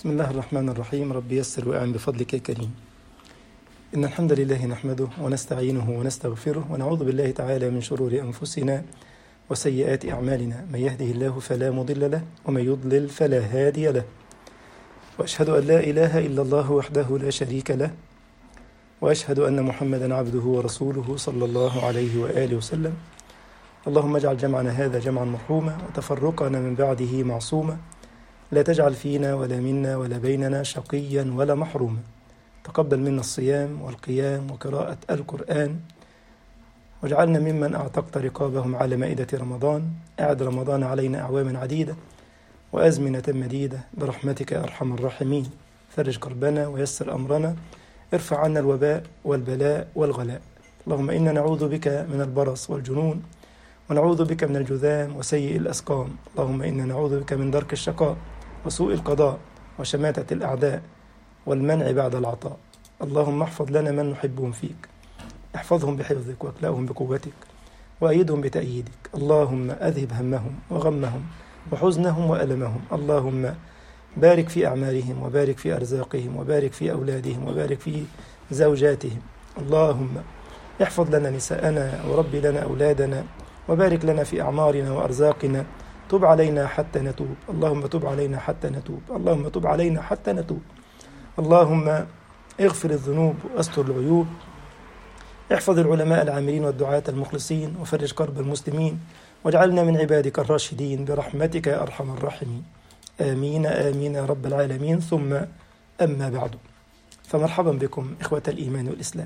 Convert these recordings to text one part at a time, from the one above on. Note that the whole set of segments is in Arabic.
بسم الله الرحمن الرحيم. رب يسر وأعن بفضلك يا كريم. إن الحمد لله نحمده ونستعينه ونستغفره ونعوذ بالله تعالى من شرور أنفسنا وسيئات أعمالنا. من يهده الله فلا مضل له ومن يضلل فلا هادي له، وأشهد أن لا إله إلا الله وحده لا شريك له، وأشهد أن محمدا عبده ورسوله صلى الله عليه وآله وسلم. اللهم اجعل جمعنا هذا جمعا مرحوما وتفرقنا من بعده معصوما، لا تجعل فينا ولا منا ولا بيننا شقيا ولا محروما. تقبل منا الصيام والقيام وقراءة القرآن، واجعلنا ممن أعتقت رقابهم على مائدة رمضان. أعد رمضان علينا أعواما عديدة وأزمنة مديدة برحمتك يا أرحم الراحمين. فرج كربنا ويسر أمرنا، ارفع عنا الوباء والبلاء والغلاء. اللهم إنا نعوذ بك من البرص والجنون، ونعوذ بك من الجذام وسيء الأسقام. اللهم إنا نعوذ بك من درك الشقاء وسوء القضاء وشماتة الأعداء والمنع بعد العطاء. اللهم احفظ لنا من نحبهم فيك، احفظهم بحفظك واكلأهم بقوتك وأيدهم بتأييدك. اللهم أذهب همهم وغمهم وحزنهم وألمهم. اللهم بارك في أعمالهم وبارك في أرزاقهم وبارك في أولادهم وبارك في زوجاتهم. اللهم احفظ لنا نساءنا وربي لنا أولادنا وبارك لنا في أعمارنا وأرزاقنا. تب علينا حتى نتوب، اللهم تب علينا حتى نتوب، اللهم تب علينا حتى نتوب. اللهم اغفر الذنوب واستر العيوب، احفظ العلماء العاملين والدعاة المخلصين، وفرج كرب المسلمين، واجعلنا من عبادك الراشدين برحمتك يا أرحم الراحمين. آمين آمين يا رب العالمين. ثم أما بعد، فمرحبا بكم إخوة الإيمان والإسلام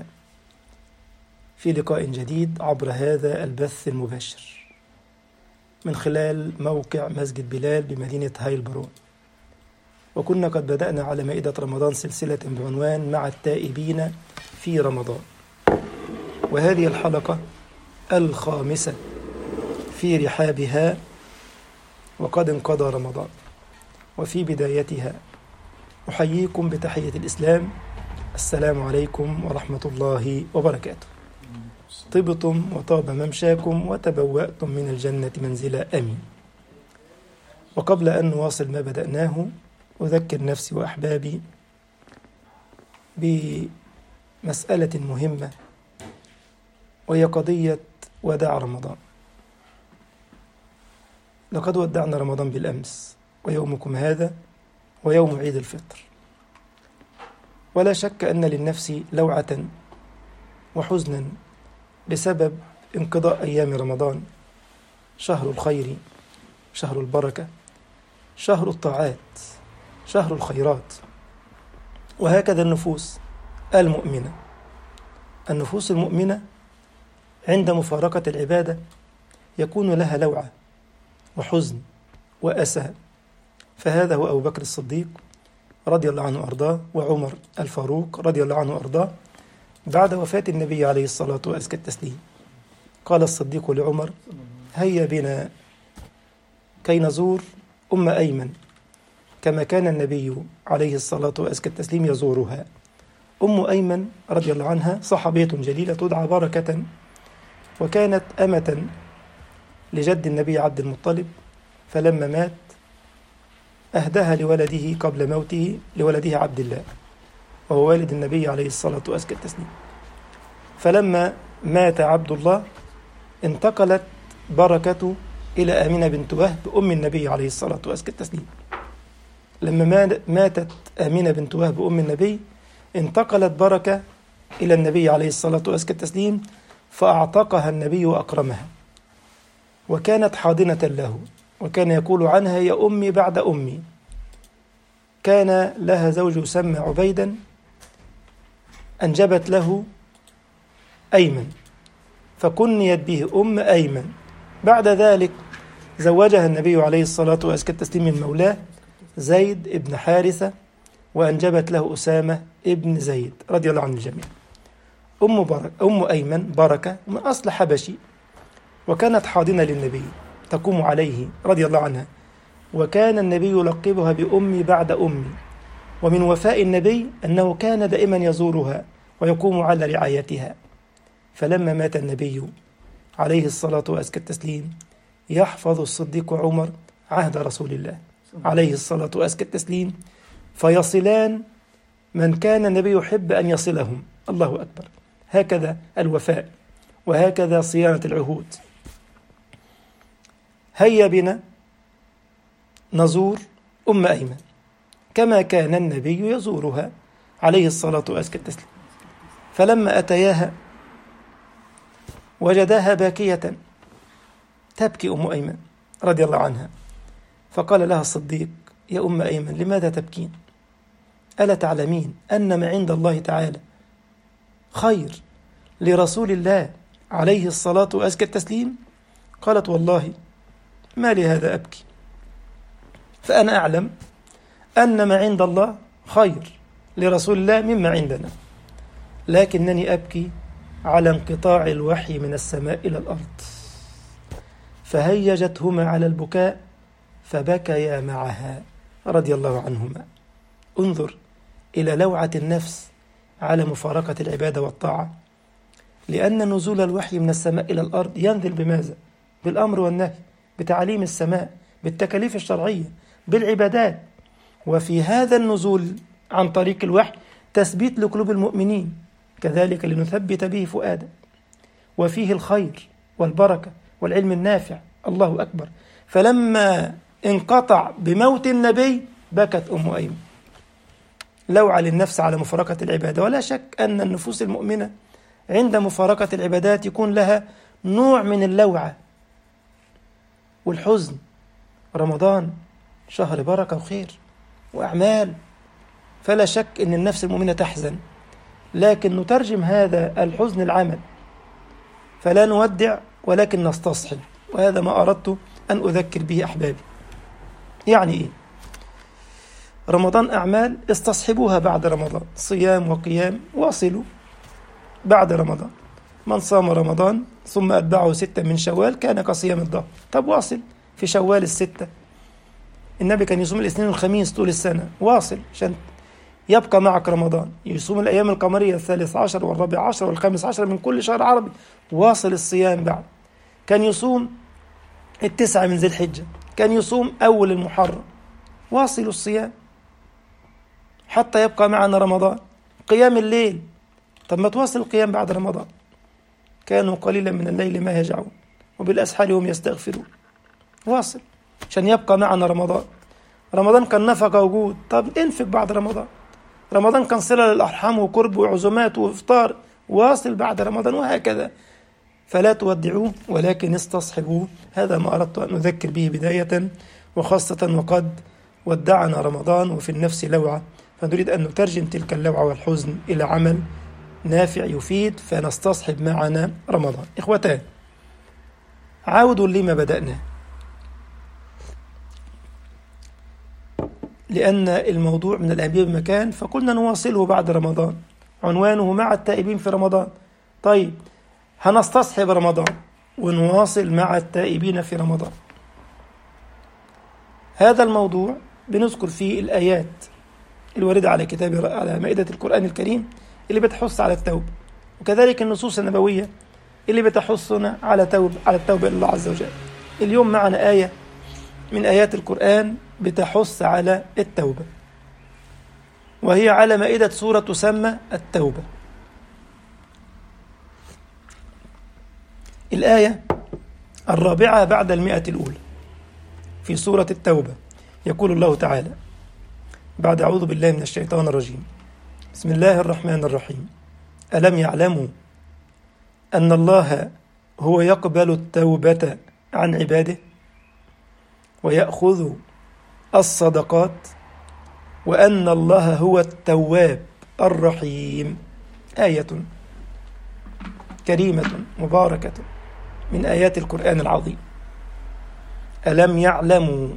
في لقاء جديد عبر هذا البث المباشر من خلال موقع مسجد بلال بمدينة هايلبرون. وكنا قد بدأنا على مائدة رمضان سلسلة بعنوان مع التائبين في رمضان، وهذه الحلقة الخامسة في رحابها، وقد انقضى رمضان. وفي بدايتها أحييكم بتحية الإسلام، السلام عليكم ورحمة الله وبركاته. طبتم وطاب ممشاكم وتبوأتم من الجنة منزلا، آمين. وقبل أن نواصل ما بدأناه، أذكر نفسي وأحبابي بمسألة مهمة، وهي قضية وداع رمضان. لقد ودعنا رمضان بالأمس، ويومكم هذا ويوم عيد الفطر، ولا شك أن للنفس لوعة وحزنا بسبب انقضاء أيام رمضان، شهر الخير، شهر البركة، شهر الطاعات، شهر الخيرات. وهكذا النفوس المؤمنة، النفوس المؤمنة عند مفارقة العبادة يكون لها لوعة وحزن وأسى. فهذا هو أبو بكر الصديق رضي الله عنه وأرضاه، وعمر الفاروق رضي الله عنه وأرضاه. بعد وفاة النبي عليه الصلاة وأزكى التسليم، قال الصديق لعمر: هيا بنا كي نزور أم أيمن كما كان النبي عليه الصلاة وأزكى التسليم يزورها. أم أيمن رضي الله عنها صحابية جليلة تدعى بركة، وكانت أمة لجد النبي عبد المطلب، فلما مات أهداها لولده قبل موته، لولده عبد الله، وهو والد النبي عليه الصلاة وأزكى التسليم. فلما مات عبد الله انتقلت بركة إلى آمنة بنت وهب أم النبي عليه الصلاة وأزكى التسليم. لما ماتت آمنة بنت وهب أم النبي، انتقلت بركة إلى النبي عليه الصلاة وأزكى التسليم، فأعتقها النبي وأكرمها، وكانت حاضنة له، وكان يقول عنها: يا أمي بعد أمي. كان لها زوج يسمى عبيدا، أنجبت له أيمن، فكنيت به أم أيمن. بعد ذلك زوجها النبي عليه الصلاة والسلام التسليم من مولاه زيد ابن حارثة، وأنجبت له أسامة ابن زيد رضي الله عن الجميع. أم أيمن بركة من أصل حبشي، وكانت حاضنة للنبي تقوم عليه رضي الله عنها، وكان النبي يلقبها بأمي بعد أمي. ومن وفاء النبي أنه كان دائما يزورها ويقوم على رعايتها. فلما مات النبي عليه الصلاة وأزكى التسليم، يحفظ الصديق عمر عهد رسول الله عليه الصلاة وأزكى التسليم، فيصلان من كان النبي يحب أن يصلهم. الله أكبر. هكذا الوفاء، وهكذا صيانة العهود. هيا بنا نزور أم أيمن كما كان النبي يزورها عليه الصلاة والسلام. فلما أتياها وجداها باكية تبكي أم أيمن رضي الله عنها، فقال لها الصديق: يا أم أيمن لماذا تبكين؟ ألا تعلمين أن ما عند الله تعالى خير لرسول الله عليه الصلاة والتسليم؟ قالت: والله ما لهذا أبكي، فأنا أعلم أن ما عند الله خير لرسول الله مما عندنا، لكنني أبكي على انقطاع الوحي من السماء إلى الأرض. فهيجتهما على البكاء فبكيا معها رضي الله عنهما. انظر إلى لوعة النفس على مفارقة العبادة والطاعة، لأن نزول الوحي من السماء إلى الأرض ينزل بماذا؟ بالأمر والنهي، بتعليم السماء، بالتكاليف الشرعية، بالعبادات. وفي هذا النزول عن طريق الوحي تثبيت لقلوب المؤمنين، كذلك لنثبت به فؤادا، وفيه الخير والبركة والعلم النافع. الله أكبر. فلما انقطع بموت النبي بكت أم أيمن لوعة للنفس على مفارقة العبادة. ولا شك أن النفوس المؤمنة عند مفارقة العبادات يكون لها نوع من اللوعة والحزن. رمضان شهر بركة وخير وأعمال، فلا شك أن النفس المؤمنة تحزن، لكن نترجم هذا الحزن العمل، فلا نودع ولكن نستصحب. وهذا ما أردت أن أذكر به أحبابي. يعني إيه؟ رمضان أعمال استصحبوها بعد رمضان، صيام وقيام واصلوا بعد رمضان. من صام رمضان ثم أتبعه 6 من شوال كان كصيام الدهر. طب واصل في شوال 6. النبي كان يصوم الاثنين والخميس طول السنة، واصل عشان يبقى معك رمضان. يصوم الأيام القمرية 13 و14 و15 من كل شهر عربي، واصل الصيام بعد. كان يصوم 9 من ذي الحجة، كان يصوم أول المحرم، واصل الصيام حتى يبقى معنا رمضان. قيام الليل، طب ما تواصل القيام بعد رمضان. كانوا قليلا من الليل ما يهجعون وبالأسحار هم يستغفرون، واصل عشان يبقى معنا رمضان. رمضان كان نفقة وجود، طب انفق بعد رمضان. رمضان كان صلة للأرحام وقرب وعزومات وإفطار، واصل بعد رمضان، وهكذا. فلا تودعوه ولكن استصحبوه. هذا ما أردت أن أذكر به بداية، وخاصة وقد ودعنا رمضان وفي النفس لوعة، فنريد أن نترجم تلك اللوعة والحزن إلى عمل نافع يفيد، فنستصحب معنا رمضان. إخوتان، عودوا لما بدأنا، لأن الموضوع من الأهمية بمكان، فقلنا نواصله بعد رمضان. عنوانه مع التائبين في رمضان. طيب، هنستصحب رمضان ونواصل مع التائبين في رمضان. هذا الموضوع بنذكر فيه الآيات الواردة على مائدة القرآن الكريم اللي بتحث على التوبة، وكذلك النصوص النبوية اللي بتحثنا على التوبة إلى الله عز وجل. اليوم معنا آية من آيات القرآن بتحث على التوبة، وهي على مائدة سورة تسمى التوبة. الآية 4 بعد 100 الأولى في سورة التوبة. يقول الله تعالى بعد: أعوذ بالله من الشيطان الرجيم، بسم الله الرحمن الرحيم: ألم يعلموا أن الله هو يقبل التوبة عن عباده ويأخذ الصدقات وأن الله هو التواب الرحيم. آية كريمة مباركة من آيات القرآن العظيم. ألم يعلموا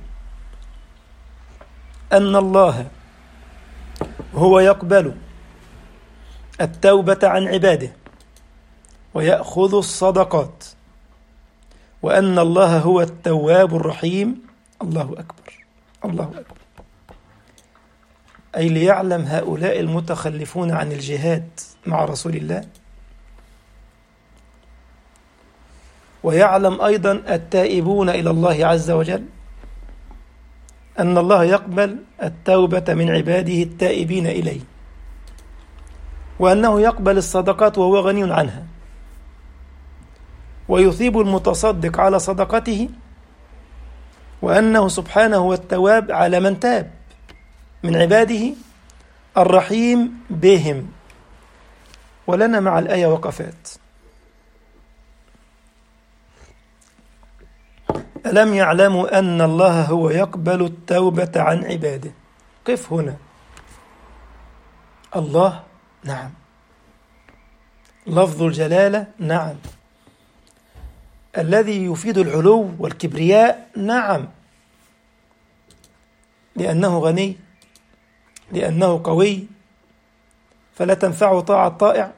أن الله هو يقبل التوبة عن عباده ويأخذ الصدقات وأن الله هو التواب الرحيم. الله أكبر، الله أكبر. أي ليعلم هؤلاء المتخلفون عن الجهاد مع رسول الله، ويعلم أيضا التائبون إلى الله عز وجل أن الله يقبل التوبة من عباده التائبين إليه، وأنه يقبل الصدقات وهو غني عنها، ويثيب المتصدق على صدقته، وأنه سبحانه هو التواب على من تاب من عباده الرحيم بهم. ولنا مع الآية وقفات. ألم يعلموا أن الله هو يقبل التوبة عن عباده؟ قف هنا. الله نعم، لفظ الجلالة نعم، الذي يفيد العلو والكبرياء نعم، لأنه غني، لأنه قوي، فلا تنفعه طاعة طائع،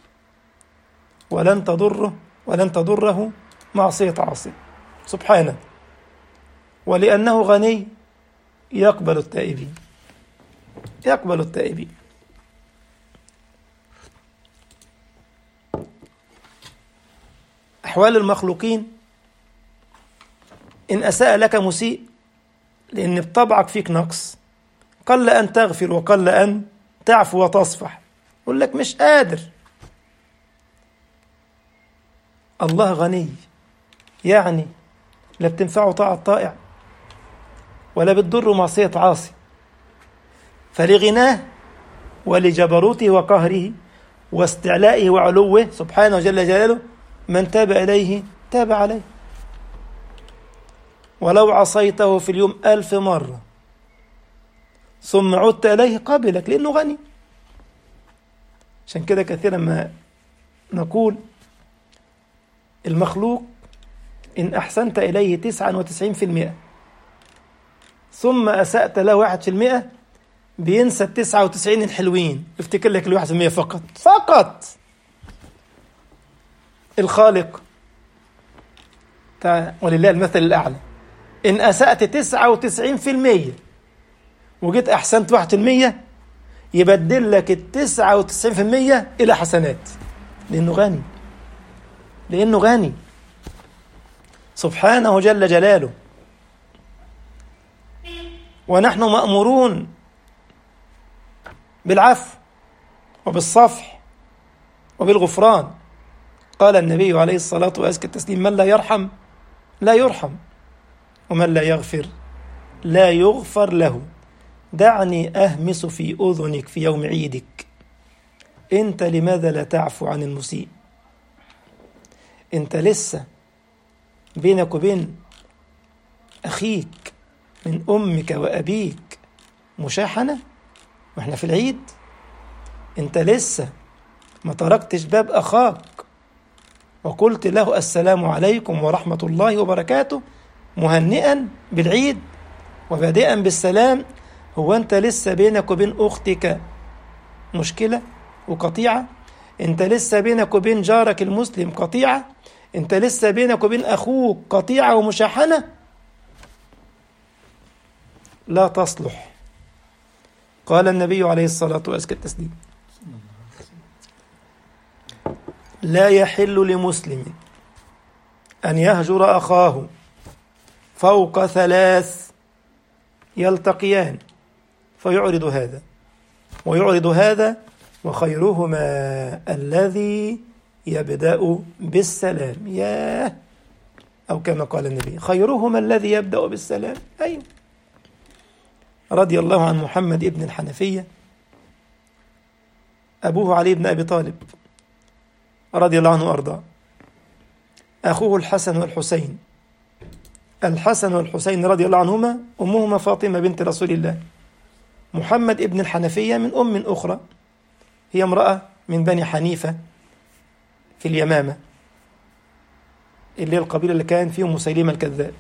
ولن تضره معصية عاصي سبحانه، ولأنه غني يقبل التائبين، يقبل التائبين. أحوال المخلوقين، إن أساء لك مسيء لأن بطبعك فيك نقص، قل أن تغفر وقل أن تعفو وتصفح، يقول لك مش قادر. الله غني، يعني لا بتنفعه طاعة طائع ولا بتضر معصية عاصي، فلغناه ولجبروته وقهره واستعلائه وعلوه سبحانه جل جلاله من تاب إليه تاب عليه. ولو عصيته في اليوم 1000 مرة ثم عدت إليه قبلك، لأنه غني. عشان كده كثيرا ما نقول المخلوق إن أحسنت إليه 99% ثم أسأت له 1%، بينسى 99 الحلوين، يفتكر لك 1% فقط. الخالق ولله المثل الأعلى، إن أسأت 99% وجيت أحسنت 1%، يبدل لك 99% إلى حسنات، لأنه غني سبحانه جل جلاله. ونحن مأمورون بالعفو وبالصفح وبالغفران. قال النبي عليه الصلاة وأزكى التسليم: من لا يرحم لا يرحم، ومن لا يغفر لا يغفر له. دعني أهمس في أذنك في يوم عيدك، أنت لماذا لا تعفو عن المسيء؟ أنت لسه بينك وبين أخيك من أمك وأبيك مشاحنة وإحنا في العيد؟ أنت لسه ما تركتش باب أخاك وقلت له السلام عليكم ورحمة الله وبركاته مهنئا بالعيد وبادئا بالسلام؟ هو أنت لسه بينك وبين أختك مشكلة وقطيعة؟ أنت لسه بينك وبين جارك المسلم قطيعة؟ أنت لسه بينك وبين أخوك قطيعة ومشاحنة؟ لا تصلح. قال النبي عليه الصلاة والسلام: لا يحل لمسلم أن يهجر أخاه فوق 3 يلتقيان فيعرض هذا ويعرض هذا، وخيرهما الذي يبدأ بالسلام. ياه، أو كما قال النبي: خيرهما الذي يبدأ بالسلام. أيوه. رضي الله عن محمد ابن الحنفية، أبوه علي بن أبي طالب رضي الله عنه وأرضاه، أخوه الحسن والحسين. الحسن والحسين رضي الله عنهما أمهما فاطمة بنت رسول الله. محمد ابن الحنفية من أم أخرى، هي امرأة من بني حنيفة في اليمامة، اللي هي القبيلة اللي كان فيهم مسيلمة الكذاب.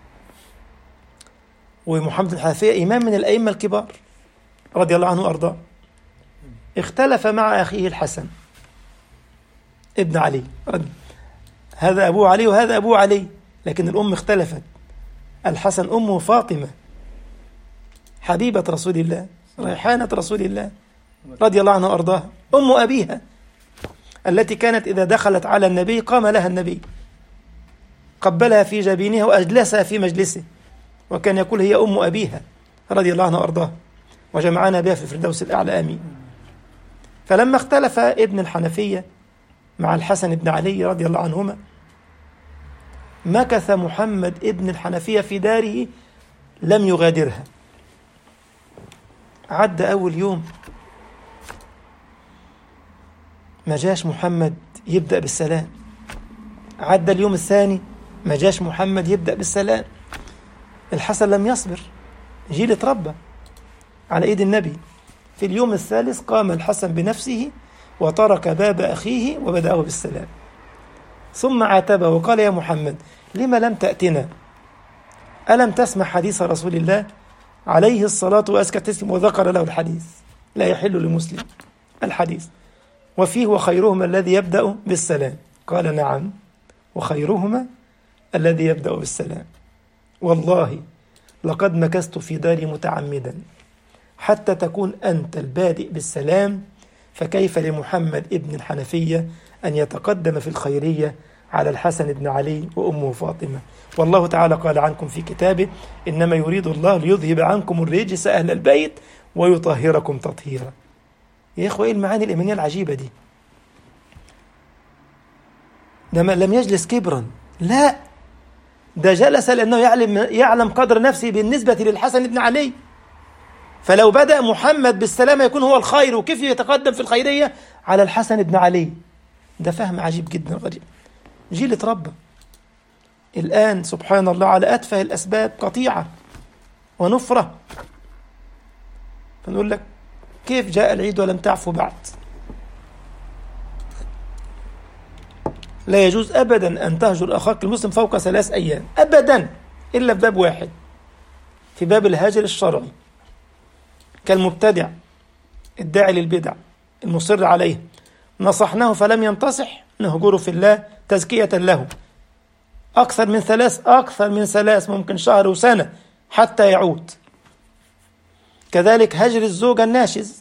ومحمد الحنفية إمام من الأئمة الكبار رضي الله عنه وأرضاه. اختلف مع أخيه الحسن ابن علي، هذا أبوه علي وهذا أبوه علي، لكن الأم اختلفت. الحسن أمه فاطمة حبيبة رسول الله، ريحانة رسول الله رضي الله عنه وأرضاها، أم أبيها التي كانت إذا دخلت على النبي قام لها النبي، قبلها في جبينها وأجلسها في مجلسه وكان يقول هي أم أبيها رضي الله عنها وأرضاها، وجمعنا بها في الفردوس الأعلى آمين. فلما اختلف ابن الحنفية مع الحسن بن علي رضي الله عنهما، مكث محمد ابن الحنفية في داره لم يغادرها. عدى أول يوم ما جاش محمد يبدأ بالسلام، عدى اليوم الثاني ما جاش محمد يبدأ بالسلام. الحسن لم يصبر، جيل اتربى على ايد النبي. في اليوم الثالث قام الحسن بنفسه وترك باب أخيه وبدأه بالسلام، ثم عاتبه وقال يا محمد لما لم تأتنا؟ ألم تسمع حديث رسول الله عليه الصلاة وأزكى التسليم؟ وذكر له الحديث، لا يحل لمسلم الحديث وفيه وخيرهما الذي يبدأ بالسلام. قال نعم، وخيرهما الذي يبدأ بالسلام. والله لقد مكثت في داري متعمدا حتى تكون أنت البادئ بالسلام، فكيف لمحمد ابن الحنفية أن يتقدم في الخيرية على الحسن بن علي وأمه فاطمة؟ والله تعالى قال عنكم في كتابه إنما يريد الله ليذهب عنكم الرجس أهل البيت ويطهركم تطهيرا. يا إخوة إيه المعاني الإيمانية العجيبة دي؟ ده لم يجلس كبرا، لا، ده جلس لأنه يعلم قدر نفسه بالنسبة للحسن بن علي. فلو بدأ محمد بالسلامة يكون هو الخير، وكيف يتقدم في الخيرية على الحسن بن علي؟ ده فهم عجيب جدا غريب. جيل اتربى. الآن سبحان الله على أتفه الأسباب قطيعة ونفرة، فنقول لك كيف جاء العيد ولم تعفو بعد؟ لا يجوز أبدا أن تهجر أخاك المسلم فوق 3 أيام أبدا، إلا في باب واحد، في باب الهجر الشرعي، كالمبتدع الداعي للبدع المصر عليه، نصحناه فلم ينتصح نهجره في الله تزكية له. أكثر من 3 ممكن شهر وسنة حتى يعود. كذلك هجر الزوجة الناشز،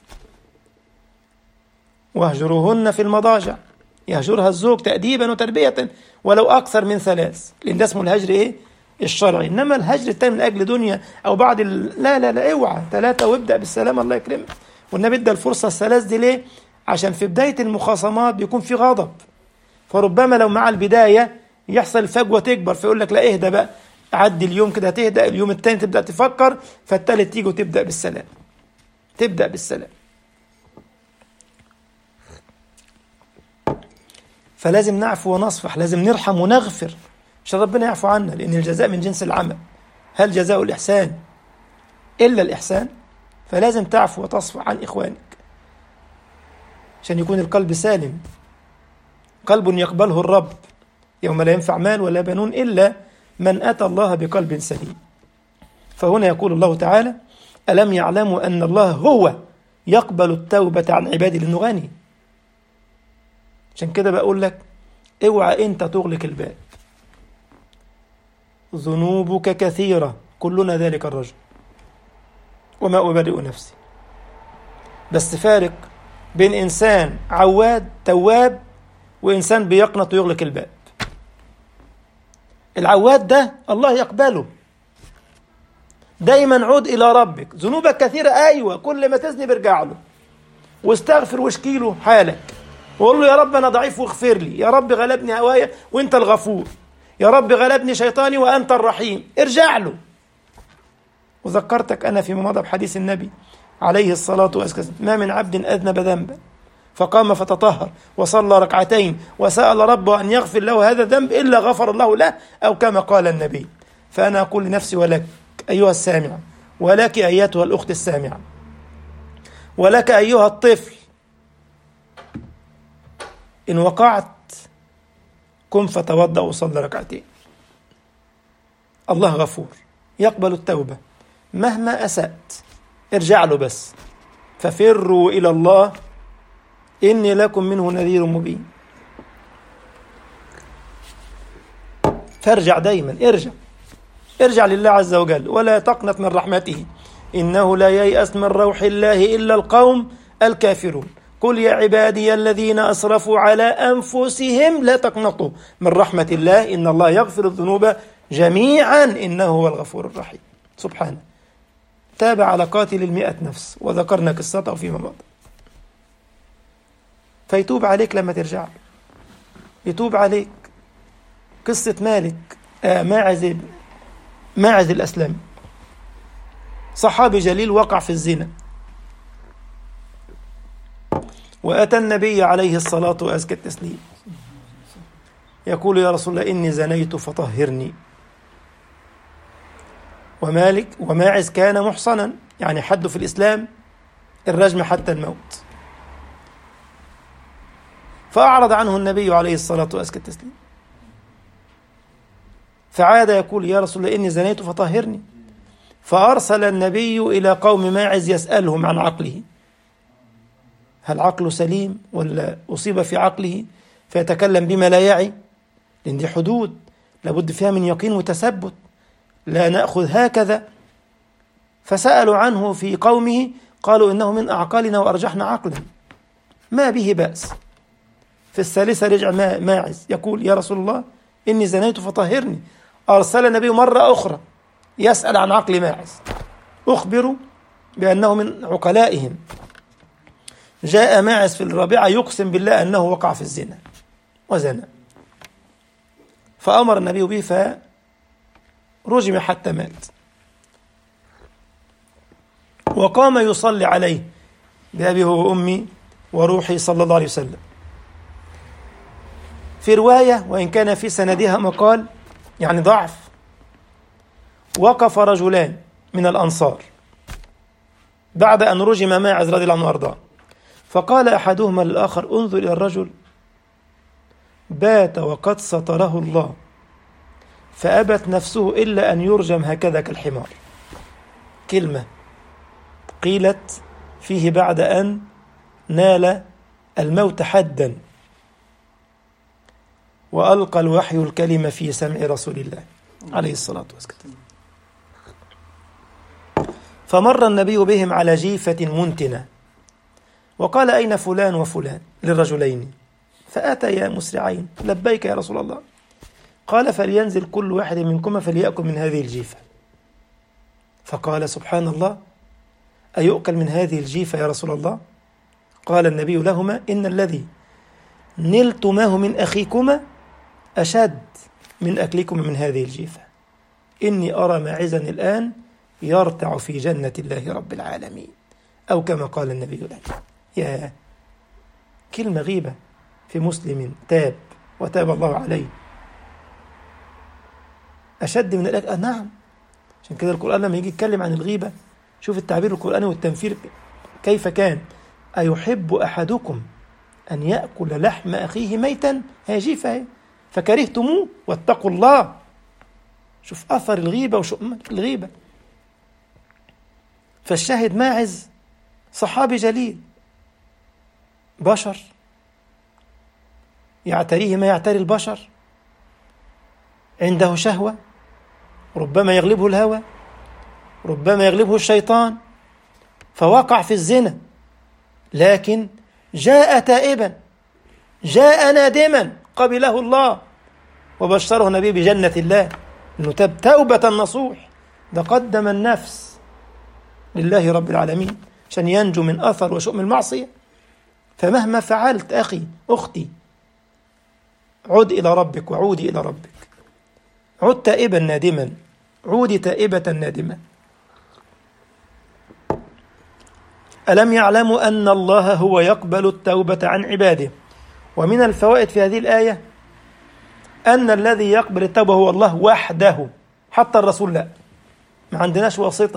واهجروهن في المضاجع، يهجرها الزوج تأديبا وتربية ولو أكثر من 3، لأن ده اسمه الهجر إيه؟ الشرعي. إنما الهجر التاني من أجل دنيا أو بعض لا لا لا، اوعى 3 وابدأ بالسلام الله يكرمك. والنبي ادى الفرصة ال3 دي ليه؟ عشان في بداية المخاصمات بيكون في غضب، فربما لو مع البداية يحصل فجوة تكبر، فيقول لك لا اهدى بقى، عدي اليوم كده هتهدأ، اليوم التاني تبدأ تفكر، فالتالت تيجي وتبدأ بالسلام، تبدأ بالسلام. فلازم نعفو ونصفح، لازم نرحم ونغفر عشان ربنا يعفو عنا، لأن الجزاء من جنس العمل. هل جزاء الإحسان إلا الإحسان؟ فلازم تعفو وتصفح عن إخوانك عشان يكون القلب سالم، قلب يقبله الرب يوم لا ينفع مال ولا بنون إلا من أتى الله بقلب سليم. فهنا يقول الله تعالى ألم يعلموا أن الله هو يقبل التوبة عن عباده، لأنه غني. عشان كده بقول لك اوعى انت تغلق الباب. ذنوبك كثيرة، كلنا ذلك الرجل وما أبرئ نفسي، بس فارق بين إنسان عواد تواب وإنسان بيقنط ويغلق الباب. العواد ده الله يقبله، دايما عود إلى ربك. ذنوبك كثيرة، أيوة، كل ما تذنب ارجع له واستغفر واشكي له حالك وقول له يا رب أنا ضعيف واغفر لي، يا رب غلبني هوايا وأنت الغفور، يا رب غلبني شيطاني وأنت الرحيم، ارجع له. وذكرتك أنا فيما مضى بحديث النبي عليه الصلاة والسلام ما من عبد أذنب ذنبا فقام فتطهر وصلى 2 ركعتين وسأل ربه أن يغفر له هذا الذنب إلا غفر الله له، أو كما قال النبي. فأنا أقول لنفسي ولك أيها السامع، ولك أيتها الأخت السامعة، ولك أيها الطفل، إن وقعت قم فتوضأ وصلى 2 ركعتين. الله غفور يقبل التوبة مهما أسأت، ارجع له بس. ففروا إلى الله إني لكم منه نذير مبين. فارجع دايما، ارجع لله عز وجل ولا تقنط من رحمته، إنه لا ييأس من روح الله إلا القوم الكافرون. قل يا عبادي الذين أسرفوا على أنفسهم لا تقنطوا من رحمة الله إن الله يغفر الذنوب جميعا إنه هو الغفور الرحيم. سبحانه، تاب على قاتل 100 نفس، وذكرنا قصته فيما مضى. فيتوب عليك لما ترجع، يتوب عليك. قصة ماعز الأسلمي، صحابي جليل وقع في الزنا، وأتى النبي عليه الصلاة وأزكى التسليم يقول: يا رسول الله إني زنيت فطهرني. وماعز كان محصنا، يعني حده في الإسلام الرجم حتى الموت. فأعرض عنه النبي عليه الصلاة وأزكى التسليم، فعاد يقول: يا رسول الله إني زنيت فطهرني. فأرسل النبي إلى قوم ماعز يسألهم عن عقله، هل عقله سليم ولا أصيب في عقله فيتكلم بما لا يعي؟ لأن دي حدود لابد فيها من يقين وتثبت، لا نأخذ هكذا. فسألوا عنه في قومه، قالوا إنه من أعقالنا وأرجحنا عقلا، ما به بأس. في الثالثة رجع ماعز يقول: يا رسول الله إني زنيت فطهرني. أرسل النبي مرة أخرى يسأل عن عقل ماعز، أخبروا بأنه من عقلائهم. جاء ماعز في الرابعة يقسم بالله أنه وقع في الزنا وزنى، فأمر النبي به فرجم حتى مات، وقام يصلي عليه بأبي وأمي وروحي صلى الله عليه وسلم. في رواية وإن كان في سندها مقال يعني ضعف، وقف رجلان من الأنصار بعد أن رجم ماعز رضي الله عنه وأرضاه، فقال أحدهما للآخر: انظر إلى الرجل بات وقد ستره الله، فأبت نفسه إلا أن يرجم هكذا كالحمار. كلمة قيلت فيه بعد أن نال الموت حدا، وألقى الوحي الكلمة في سمع رسول الله عليه الصلاة والسلام. فمر النبي بهم على جيفة منتنة، وقال: أين فلان وفلان للرجلين؟ فأتيا مسرعين: لبيك يا رسول الله. قال: فلينزل كل واحد منكما فليأكل من هذه الجيفة. فقال: سبحان الله، أيؤكل من هذه الجيفة يا رسول الله؟ قال النبي لهما: إن الذي نلتماه من أخيكما أشد من أكلكما من هذه الجيفة، إني أرى ماعزا الآن يرتع في جنة الله رب العالمين، أو كما قال النبي له. يا كلمة غيبة في مسلم تاب وتاب الله عليه أشد من الأكل. نعم، عشان كده القرآن لما يجي يتكلم عن الغيبة شوف التعبير القرآني والتنفير كيف كان: أيحب أحدكم أن يأكل لحم أخيه ميتا، هي جيفة فكرهتموه واتقوا الله. شوف أثر الغيبة وشؤم الغيبة. فالشاهد ماعز صحابي جليل، بشر يعتريه ما يعتري البشر، عنده شهوة، ربما يغلبه الهوى، ربما يغلبه الشيطان، فوقع في الزنا، لكن جاء تائبا، جاء نادما، قبله الله وبشره النبي بجنة الله، إنه تاب توبة نصوح، ده قدم النفس لله رب العالمين عشان ينجو من أثر وشؤم المعصية. فمهما فعلت أخي أختي، عد إلى ربك وعودي إلى ربك، عد تائبا نادما، عودي تائبة نادمة. ألم يعلموا أن الله هو يقبل التوبة عن عباده؟ ومن الفوائد في هذه الآية أن الذي يقبل التوبة هو الله وحده، حتى الرسول لا، ما عندناش واسطة،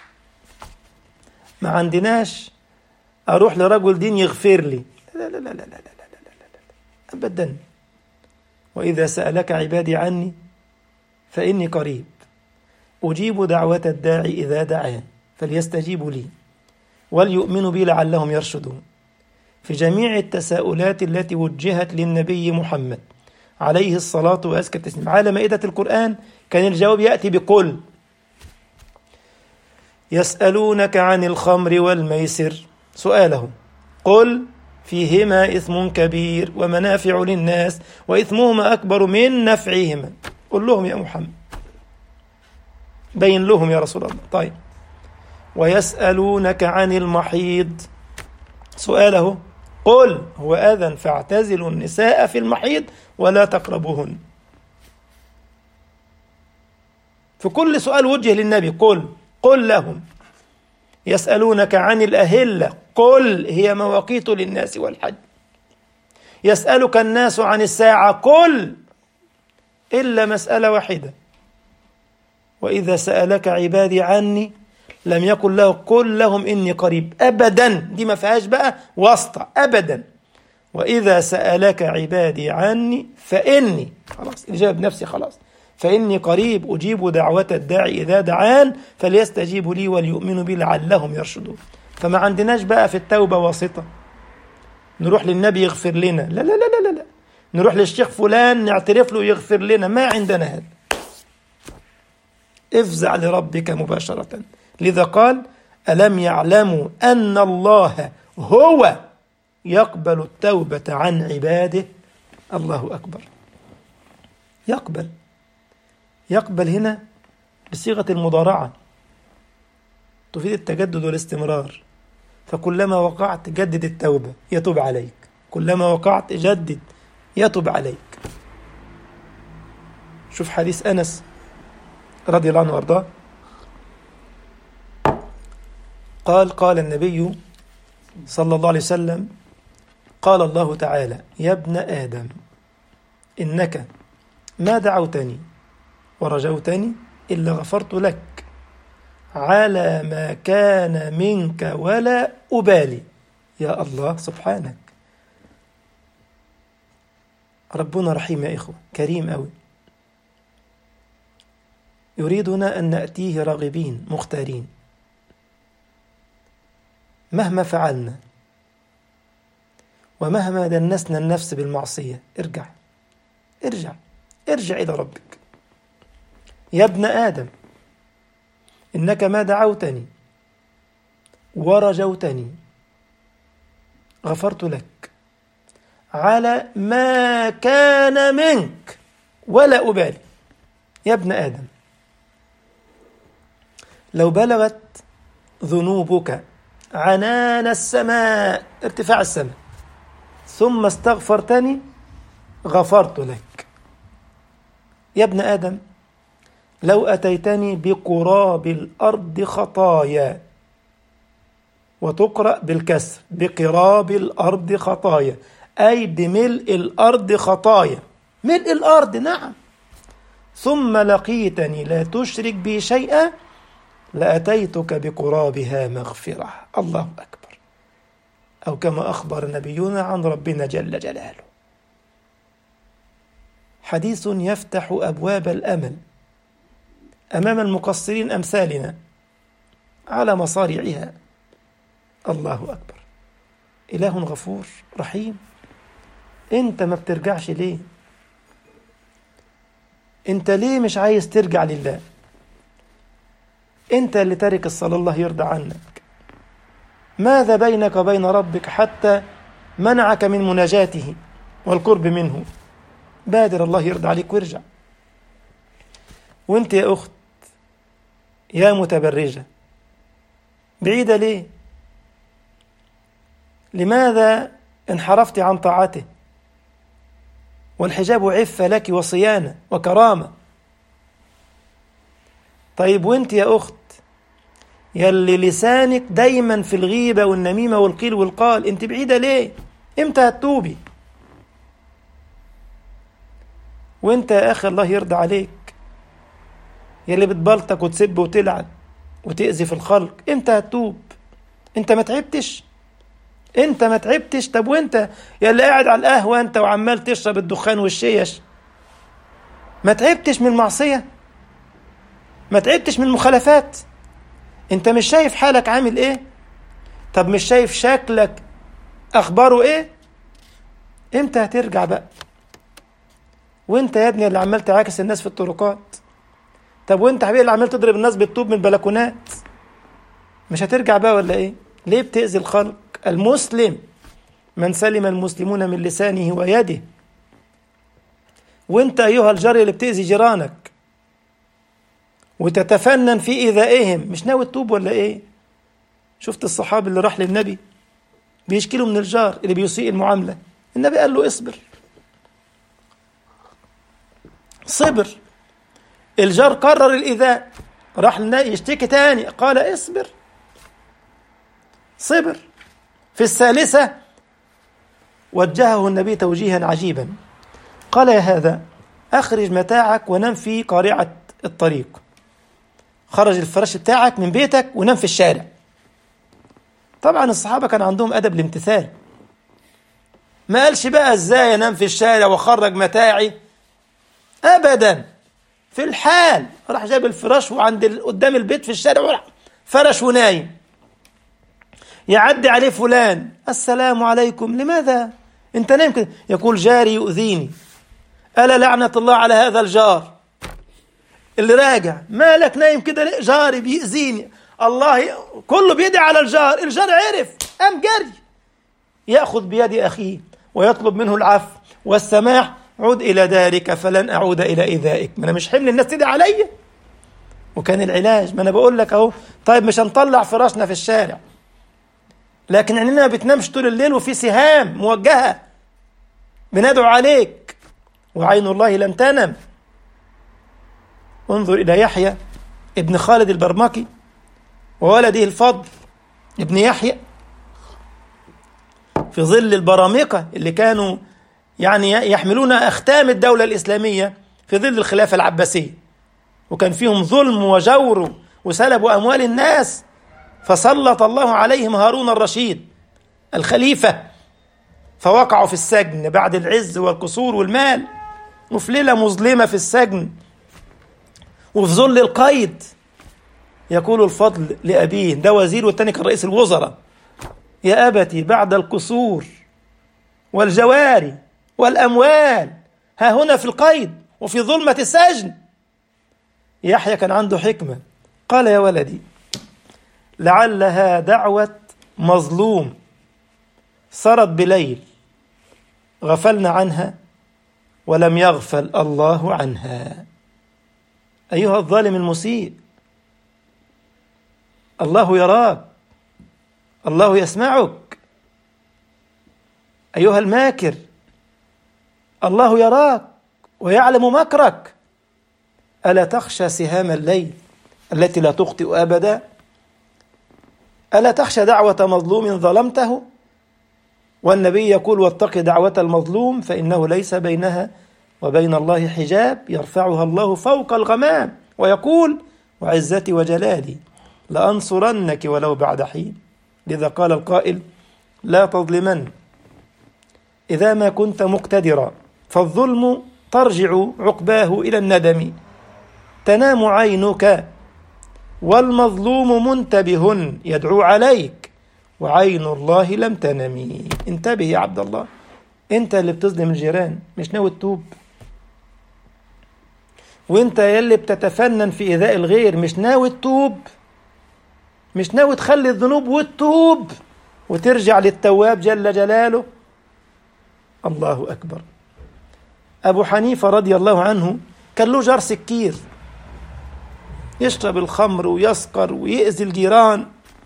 ما عندناش أروح لرجل دين يغفر لي، لا لا لا لا لا لا لا لا لا أبدا. وإذا سألك عبادي عني فإني قريب أجيب دعوة الداعي إذا دعان فليستجيبوا لي وليؤمنوا بي لعلهم يرشدون. في جميع التساؤلات التي وجهت للنبي محمد عليه الصلاة وأزكى التسليم على مائدة القرآن كان الجواب يأتي بقل. يسألونك عن الخمر والميسر، سؤاله قل فيهما إثم كبير ومنافع للناس وإثمهما أكبر من نفعهما. قل لهم يا محمد بين لهم يا رسول الله. طيب، ويسألونك عن المحيض، سؤاله قل هو أذى فاعتزلوا النساء في المحيض ولا تقربوهن. في كل سؤال وجه للنبي قل لهم. يسألونك عن الأهلة، قل هي مواقيت للناس والحج. يسألك الناس عن الساعة، قل إلا مسألة واحدة، وإذا سألك عبادي عني لم يقل له قل لهم إني قريب. أبدا، دي ما فيهاش بقى واسطة أبدا. وإذا سألك عبادي عني فإني، خلاص الإجابة بنفسي، خلاص، فإني قريب أجيب دعوة الداعي إذا دعان فليستجيبوا لي وليؤمنوا بي لعلهم يرشدون. فما عندناش بقى في التوبة واسطة، نروح للنبي يغفر لنا، لا لا لا لا لا، نروح للشيخ فلان نعترف له يغفر لنا، ما عندنا هذا. افزع لربك مباشرة. لذا قال ألم يعلموا أن الله هو يقبل التوبة عن عباده. الله أكبر. يقبل هنا بصيغة المضارعة تفيد التجدد والاستمرار. فكلما وقعت جدد التوبة يتوب عليك، كلما وقعت جدد يتوب عليك. شوف حديث أنس رضي الله عنه وارضاه، قال النبي صلى الله عليه وسلم قال الله تعالى يا ابن آدم إنك ما دعوتني ورجوتني إلا غفرت لك على ما كان منك ولا أبالي. يا الله سبحانك، ربنا رحيم يا إخوة، كريم أوي، يريدنا أن نأتيه راغبين مختارين مهما فعلنا ومهما دنسنا النفس بالمعصية. ارجع إلى ربك. يا ابن آدم إنك ما دعوتني ورجوتني غفرت لك على ما كان منك ولا أبالي. يا ابن آدم، لو بلغت ذنوبك عنان السماء، ارتفاع السماء، ثم استغفرتني غفرت لك. يا ابن آدم، لو أتيتني بقراب الأرض خطايا، وتقرأ بالكسر بقراب الأرض خطايا، أي بملء الأرض خطايا، ملء الأرض، نعم، ثم لقيتني لا تشرك بي شيئا لأتيتك بقرابها مغفرة. الله أكبر. أو كما أخبر نبينا عن ربنا جل جلاله. حديث يفتح أبواب الأمل أمام المقصرين أمثالنا على مصاريعها. الله أكبر. إله غفور رحيم. أنت ما بترجعش ليه؟ أنت ليه مش عايز ترجع لله؟ أنت اللي تارك الصلاة، الله يرضى عنك. ماذا بينك وبين ربك حتى منعك من مناجاته والقرب منه؟ بادر، الله يرضى عليك وارجع. وانت يا أخت يا متبرجة بعيدة ليه؟ لماذا انحرفت عن طاعته؟ والحجاب عفة لك وصيانة وكرامة. طيب وانت يا أخت يلي لسانك دايما في الغيبة والنميمة والقيل والقال، انت بعيدة ليه؟ امتى هتتوبي؟ وانت يا أخي الله يرضى عليك يلي بتبلطك وتسب وتلعن وتأذي في الخلق، امتى هتتوب؟ انت ما تعبتش؟ طب وانت يلي قاعد على القهوة انت وعمال تشرب الدخان والشيش، ما تعبتش من المعصية؟ ما تعبتش من المخالفات؟ انت مش شايف حالك عامل ايه؟ طب مش شايف شكلك اخباره ايه؟ امتى هترجع بقى؟ وانت يا ابني اللي عمال تعاكس الناس في الطرقات، طب وانت حبيبي اللي عمال تضرب الناس بالطوب من البلكونات، مش هترجع بقى ولا ايه؟ ليه بتأذي الخلق؟ المسلم من سلم المسلمون من لسانه ويده. وانت ايها الجار اللي بتأذي جيرانك وتتفنن في إيذائهم، مش ناوي تتوب ولا إيه؟ شفت الصحابي اللي راح للنبي بيشكي له من الجار اللي بيسيء المعاملة، النبي قال له اصبر. صبر. الجار قرر الإيذاء، راح للنبي يشتكي تاني، قال اصبر. صبر. في الثالثة وجهه النبي توجيها عجيبا، قال يا هذا أخرج متاعك ونم في قارعة الطريق. خرج الفراش بتاعك من بيتك ونام في الشارع. طبعا الصحابة كان عندهم أدب الامتثال، ما قالش بقى ازاي انام في الشارع واخرج متاعي، ابدا، في الحال راح جاب الفراش وعند قدام البيت في الشارع فرش ونايم. يعدي عليه فلان، السلام عليكم، لماذا انت نايم كده؟ يقول جاري يؤذيني. ألا لعنة الله على هذا الجار اللي راجع، مالك نايم كده ليه؟ جاري بيؤذيني. الله، كله بيدعي على الجار. الجار عرف، قام جري يأخذ بيد أخيه ويطلب منه العفو والسماح. عد إلى دارك فلن أعود إلى إيذائك. ما أنا مش حمل الناس تدعي عليا. وكان العلاج، ما أنا بقول لك أهو، طيب مش هنطلع فراشنا في الشارع، لكن عيننا ما بتنامش طول الليل وفي سهام موجهة بندعو عليك، وعين الله لم تنم. انظر إلى يحيى ابن خالد البرمكي وولده الفضل ابن يحيى في ظل البرامقة اللي كانوا يعني يحملون أختام الدولة الإسلامية في ظل الخلافة العباسية، وكان فيهم ظلم وجور وسلبوا أموال الناس، فسلط الله عليهم هارون الرشيد الخليفة، فوقعوا في السجن بعد العز والقصور والمال، وفي ليلة مظلمة في السجن وفي ظل القيد. يقول الفضل لأبيه، ده وزير والتاني كان رئيس الوزراء، يا أبتي بعد القصور والجواري والأموال ها هنا في القيد وفي ظلمة السجن. يحيى كان عنده حكمة، قال يا ولدي لعلها دعوة مظلوم صارت بليل غفلنا عنها ولم يغفل الله عنها. أيها الظالم المسيء، الله يراك، الله يسمعك. أيها الماكر، الله يراك ويعلم مكرك. ألا تخشى سهام الليل التي لا تخطئ أبدا؟ ألا تخشى دعوة مظلوم ظلمته؟ والنبي يقول واتق دعوة المظلوم فإنه ليس بينها وبين الله حجاب يرفعها الله فوق الغمام، ويقول وعزتي وجلالي لأنصرنك ولو بعد حين. لذا قال القائل لا تظلمن إذا ما كنت مقتدرا، فالظلم ترجع عقباه إلى الندم. تنام عينك والمظلوم منتبه يدعو عليك وعين الله لم تنمي. انتبه يا عبد الله، انت اللي بتظلم الجيران مش ناوي تتوب، وانت اللي بتتفنن في إيذاء الغير مش ناوي تتوب، مش ناوي تخلي الذنوب وتتوب وترجع للتواب جل جلاله. الله أكبر. أبو حنيفة رضي الله عنه كان له جار سكير، يشرب الخمر ويسكر ويأذي الجيران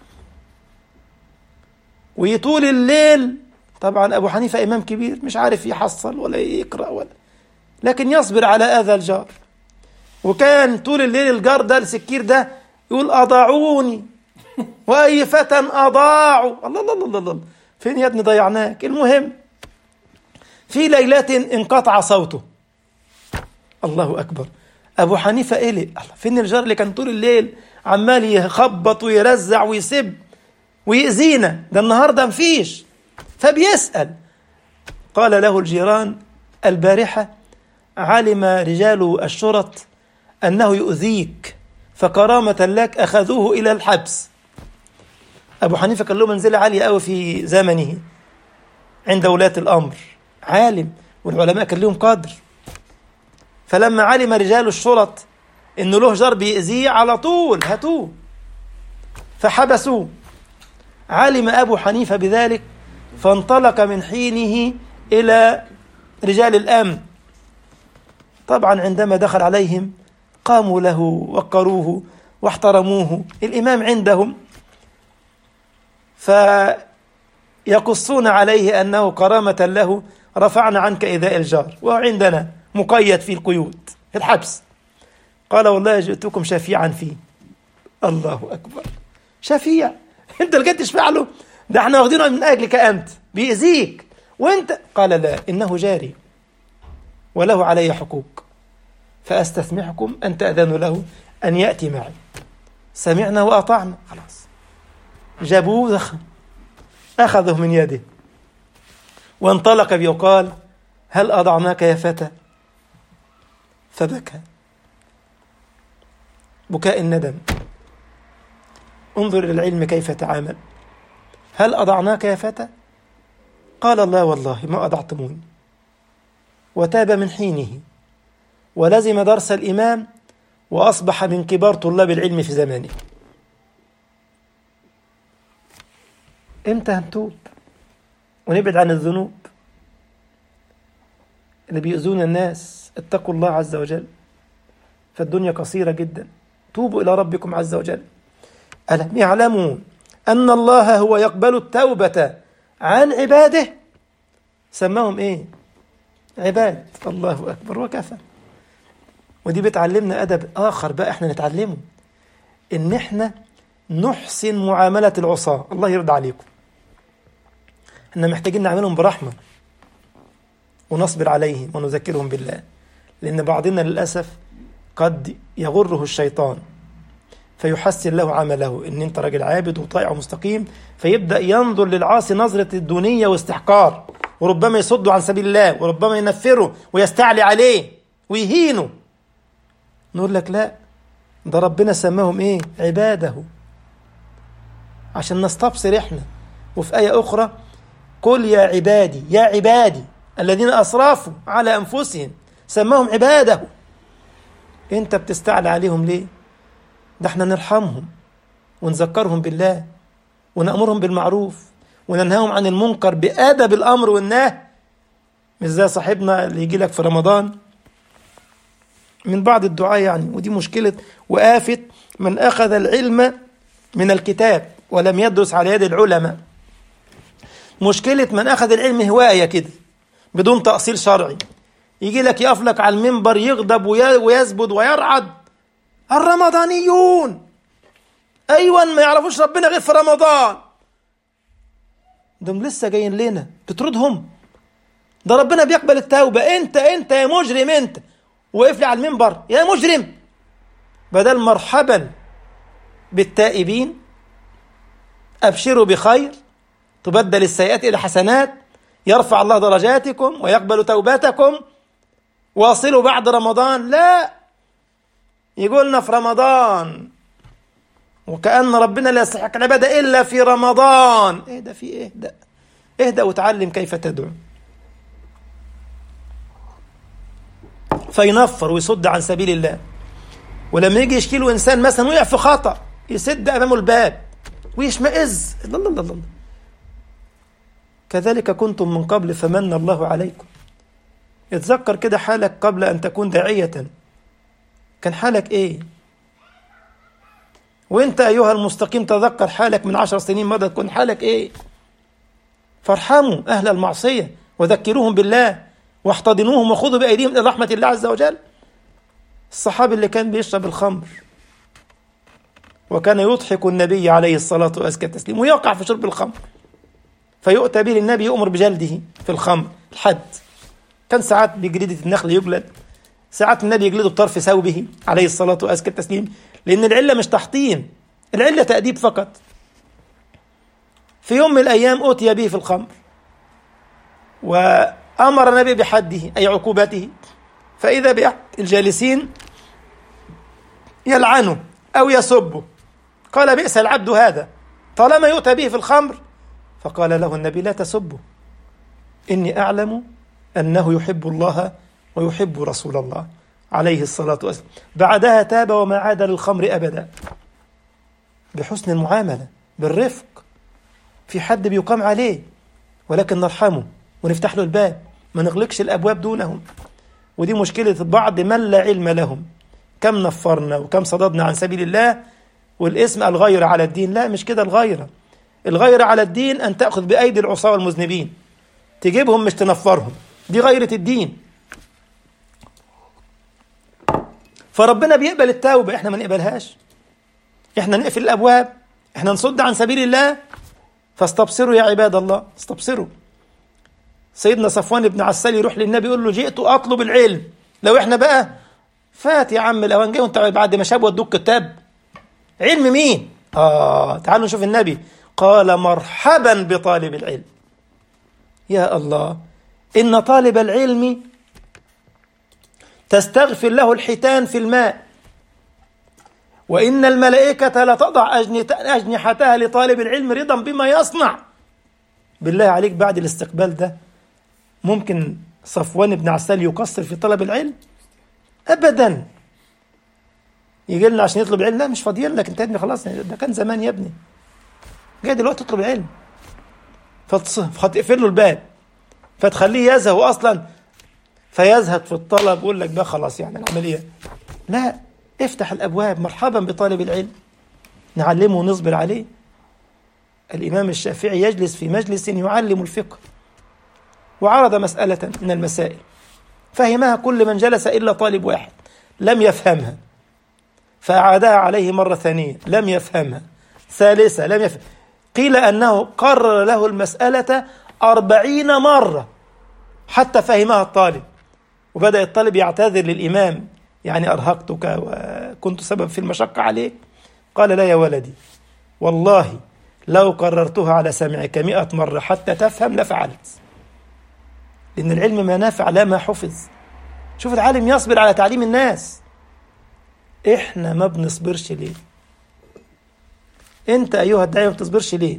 ويطول الليل. طبعا أبو حنيفة إمام كبير مش عارف يحصل ولا يقرأ لكن يصبر على أذى الجار. وكان طول الليل الجار ده السكير ده يقول أضاعوني وأي فتى أضاعوا. الله الله الله الله، فين يا ابني ضيعناك. المهم في ليلة انقطع صوته. الله أكبر. أبو حنيفة قلق، فين الجار اللي كان طول الليل عمال يخبط ويرزع ويسب ويأذينا ده النهاردة مفيش. فبيسأل، قال له الجيران البارحة علم رجال الشرط أنه يؤذيك فكرامة لك أخذوه إلى الحبس. أبو حنيفة كان له منزلة عالية أوي في زمنه عند ولاة الأمر، عالم والعلماء كان لهم قدر. فلما علم رجال الشرط إنه له جار بيأذيه على طول هاتوه فحبسوه. علم أبو حنيفة بذلك فانطلق من حينه إلى رجال الأمن. طبعا عندما دخل عليهم قاموا له وقروه واحترموه، الإمام عندهم، فيقصون عليه أنه كرامة له رفعنا عنك إيذاء الجار، وهو عندنا مقيد في القيود في الحبس. قال والله جئتكم شفيعا فيه. الله أكبر، شفيع؟ أنت اللي جاي تشفع له؟ ده احنا واخدينه من أجلك أنت، بيأذيك وأنت. قال لا، إنه جاري وله علي حقوق، فأستسمحكم أن تأذنوا له أن يأتي معي. سمعنا وأطعنا، خلاص. جابوه ضخم، أخذه من يده وانطلق بي وقال هل أضعناك يا فتى؟ فبكى بكاء الندم. انظر إلى العلم كيف تعامل. هل أضعناك يا فتى؟ قال الله والله ما أضعتموني. وتاب من حينه ولزم درس الإمام وأصبح من كبار طلاب العلم في زمانه. إمتى هنتوب ونبعد عن الذنوب اللي بيؤذون الناس؟ اتقوا الله عز وجل، فالدنيا قصيرة جدا. توبوا إلى ربكم عز وجل. ألم يعلموا أن الله هو يقبل التوبة عن عباده؟ سماهم إيه؟ عباد. الله أكبر وكفى. ودي بتعلمنا أدب آخر بقى إحنا نتعلمه، إن إحنا نحسن معاملة العصاة. الله يرضى عليكم، إحنا محتاجين نعملهم برحمة ونصبر عليهم ونذكرهم بالله، لأن بعضنا للأسف قد يغره الشيطان فيحسن له عمله، إن أنت راجل عابد وطائع ومستقيم، فيبدأ ينظر للعاصي نظرة الدونية واستحقار، وربما يصده عن سبيل الله، وربما ينفره ويستعلي عليه ويهينه. نقول لك لا، ده ربنا سماهم إيه؟ عباده، عشان نستبصر إحنا. وفي آية أخرى قل يا عبادي يا عبادي الذين أسرفوا على أنفسهم، سماهم عباده. أنت بتستعلى عليهم ليه؟ ده احنا نرحمهم ونذكرهم بالله ونأمرهم بالمعروف وننهاهم عن المنكر بأدب الأمر والنهي. مش زي صاحبنا اللي يجي لك في رمضان من بعض الدعاء يعني، ودي مشكلة وآفة من أخذ العلم من الكتاب ولم يدرس على يد العلماء. مشكلة من أخذ العلم هواية كده بدون تأصيل شرعي، يجي لك يقف لك على المنبر يغضب ويزبد ويرعد. الرمضانيون أيوة ما يعرفوش ربنا غير في رمضان، دول لسه جايين لنا تطردهم؟ ده ربنا بيقبل التوبة. انت يا مجرم، انت وقف لي على المنبر يا مجرم، بدل مرحبا بالتائبين أبشروا بخير تبدل السيئات إلى حسنات يرفع الله درجاتكم ويقبل توباتكم واصلوا بعد رمضان. لا، يقولنا في رمضان، وكأن ربنا لا يستحق العبادة إلا في رمضان. إيه ده؟ في إيه ده؟ اهدأ وتعلم كيف تدعو. فينفر ويصد عن سبيل الله. ولما يجي يشكيله إنسان مثلا وقع في خطأ، يسد أمامه الباب ويشمئز. الله الله الله. كذلك كنتم من قبل فمن الله عليكم. اتذكر كده حالك قبل أن تكون داعية، كان حالك إيه؟ وإنت أيها المستقيم تذكر حالك من 10 سنين مضت، كن حالك إيه؟ فارحموا أهل المعصية وذكروهم بالله واحتضنوهم وخذوا بأيديهم إلى رحمة الله عز وجل. الصحابي اللي كان بيشرب الخمر وكان يضحك النبي عليه الصلاة والتسليم ويقع في شرب الخمر، فيؤتى به للنبي يؤمر بجلده في الخمر الحد. كان ساعات بجلدة النخل يجلد، ساعات النبي يجلده بطرف ثوبه عليه الصلاة والتسليم، لأن العلة مش تحطيم، العلة تأديب فقط. في يوم من الأيام أتي به في الخمر وأمر النبي بحده أي عقوبته، فإذا بأحد الجالسين يلعنه أو يسبه، قال بئس العبد هذا طالما يؤتى به في الخمر. فقال له النبي لا تسبه، إني أعلم أنه يحب الله ويحب رسول الله عليه الصلاة والسلام. بعدها تاب وما عاد للخمر أبدا، بحسن المعاملة بالرفق. في حد بيقام عليه ولكن نرحمه ونفتح له الباب، ما نغلقش الأبواب دونهم. ودي مشكلة بعض من لا علم لهم، كم نفرنا وكم صددنا عن سبيل الله، والاسم الغيرة على الدين. لا، مش كده الغيرة على الدين أن تأخذ بأيدي العصاة والمذنبين، تجيبهم مش تنفرهم، دي غيرة الدين. فربنا بيقبل التوبة، احنا ما نقبلهاش، احنا نقفل الأبواب، احنا نصد عن سبيل الله. فاستبصروا يا عباد الله، استبصروا. سيدنا صفوان بن عسال يروح للنبي يقول له جئت أطلب العلم. لو احنا بقى فات يا عم الأوان، جاي وانت بعد ما شاب ودوك كتاب علم مين؟ تعالوا نشوف النبي قال مرحبا بطالب العلم. يا الله، إن طالب العلم تستغفر له الحيتان في الماء، وإن الملائكة لتضع أجنحتها لطالب العلم رضا بما يصنع. بالله عليك بعد الاستقبال ده ممكن صفوان بن عسال يقصر في طلب العلم؟ أبدا. يجي لنا عشان يطلب العلم؟ لا، مش فاضيين لك انت يا ابني، خلاص ده كان زمان يا ابني، جاي دلوقتي تطلب العلم. فتقفل له الباب، فتخليه يزهد أصلا، فيزهد في الطلب ويقول لك بقى خلاص يعني العملية. لا، افتح الأبواب، مرحبا بطالب العلم، نعلمه ونصبر عليه. الإمام الشافعي يجلس في مجلس يعلم الفقه، وعرض مسألة من المسائل فهمها كل من جلس إلا طالب واحد لم يفهمها، فأعادها عليه مرة ثانية لم يفهمها، ثالثة لم يفهم. قيل أنه قرر له المسألة 40 مرة حتى فهمها الطالب، وبدأ الطالب يعتذر للإمام، يعني أرهقتك وكنت سبب في المشقة عليك. قال لا يا ولدي، والله لو قررتها على سمعك 100 مرة حتى تفهم لفعلت، لأن العلم ما نافع لا ما حفظ. شوف العالم يصبر على تعليم الناس، إحنا ما بنصبرش ليه؟ أنت أيها الداعية ما بتصبرش ليه؟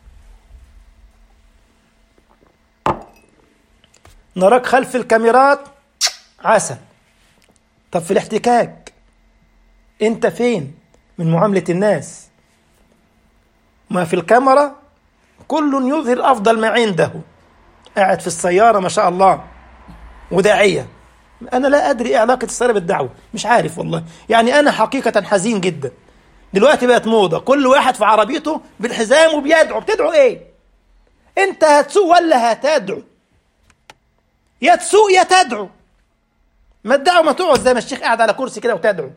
نراك خلف الكاميرات عسل، طب في الاحتكاك أنت فين من معاملة الناس؟ ما في الكاميرا كل يظهر أفضل ما عنده، قاعد في السيارة ما شاء الله وداعية. أنا لا أدري إيه علاقة السيارة بالدعوة، مش عارف والله. يعني أنا حقيقة حزين جدا، دلوقتي بقت موضة كل واحد في عربيته بالحزام وبيدعو. بتدعو إيه؟ أنت هتسوق ولا هتدعو؟ يا تسوق يا تدعو، ما تدعو ما تقعد زي ما الشيخ قاعد على كرسي كده وتدعو.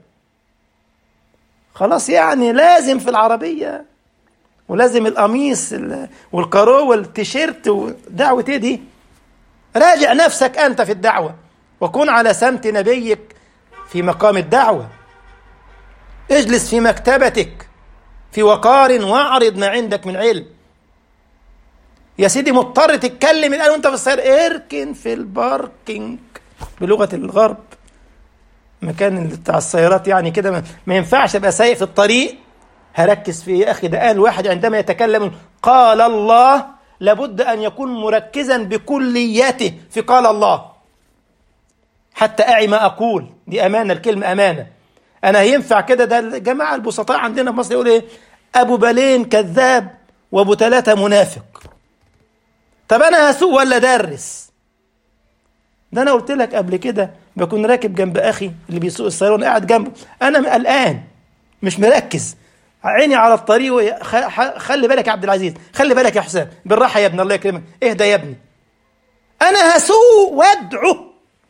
خلاص يعني لازم في العربية، ولازم القميص والكارو والتيشيرت ودعوة ايه دي؟ راجع نفسك أنت في الدعوة، وكن على سمت نبيك في مقام الدعوة. اجلس في مكتبتك في وقار واعرض ما عندك من علم. يا سيدي مضطر تتكلم الآن وانت في السيارة، اركن في الباركينج بلغة الغرب، مكان بتاع السيارات يعني كده. ما ينفعش ابقى سايق في الطريق هركز في يا أخي. ده قال واحد عندما يتكلم قال الله لابد أن يكون مركزا بكليته في قال الله حتى أعي ما أقول. دي أمانة، الكلمة أمانة. أنا ينفع كده؟ ده الجماعة البسطاء عندنا في مصر يقول إيه؟ أبو بالين كذاب وأبو 3 منافق. طب أنا هسوق ولا درس؟ ده أنا قلت لك قبل كده بكون راكب جنب أخي اللي بيسوق السيارة وأنا قاعد جنبه، أنا قلقان مش مركز، عيني على الطريق. خلي بالك يا عبد العزيز، خلي بالك يا حسام، بالراحة يا ابني الله يكرمك، اهدى يا ابني، أنا هسوق وادعو.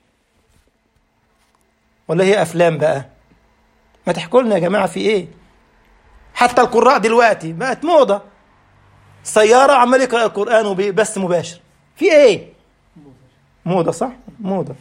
ولا هي أفلام بقى؟ ما تحكوا لنا يا جماعة في إيه؟ حتى القراء دلوقتي بقت موضة، سيارة عمال يقرأ القرآن وبس مباشر. في إيه؟ موضة، صح؟ موضة.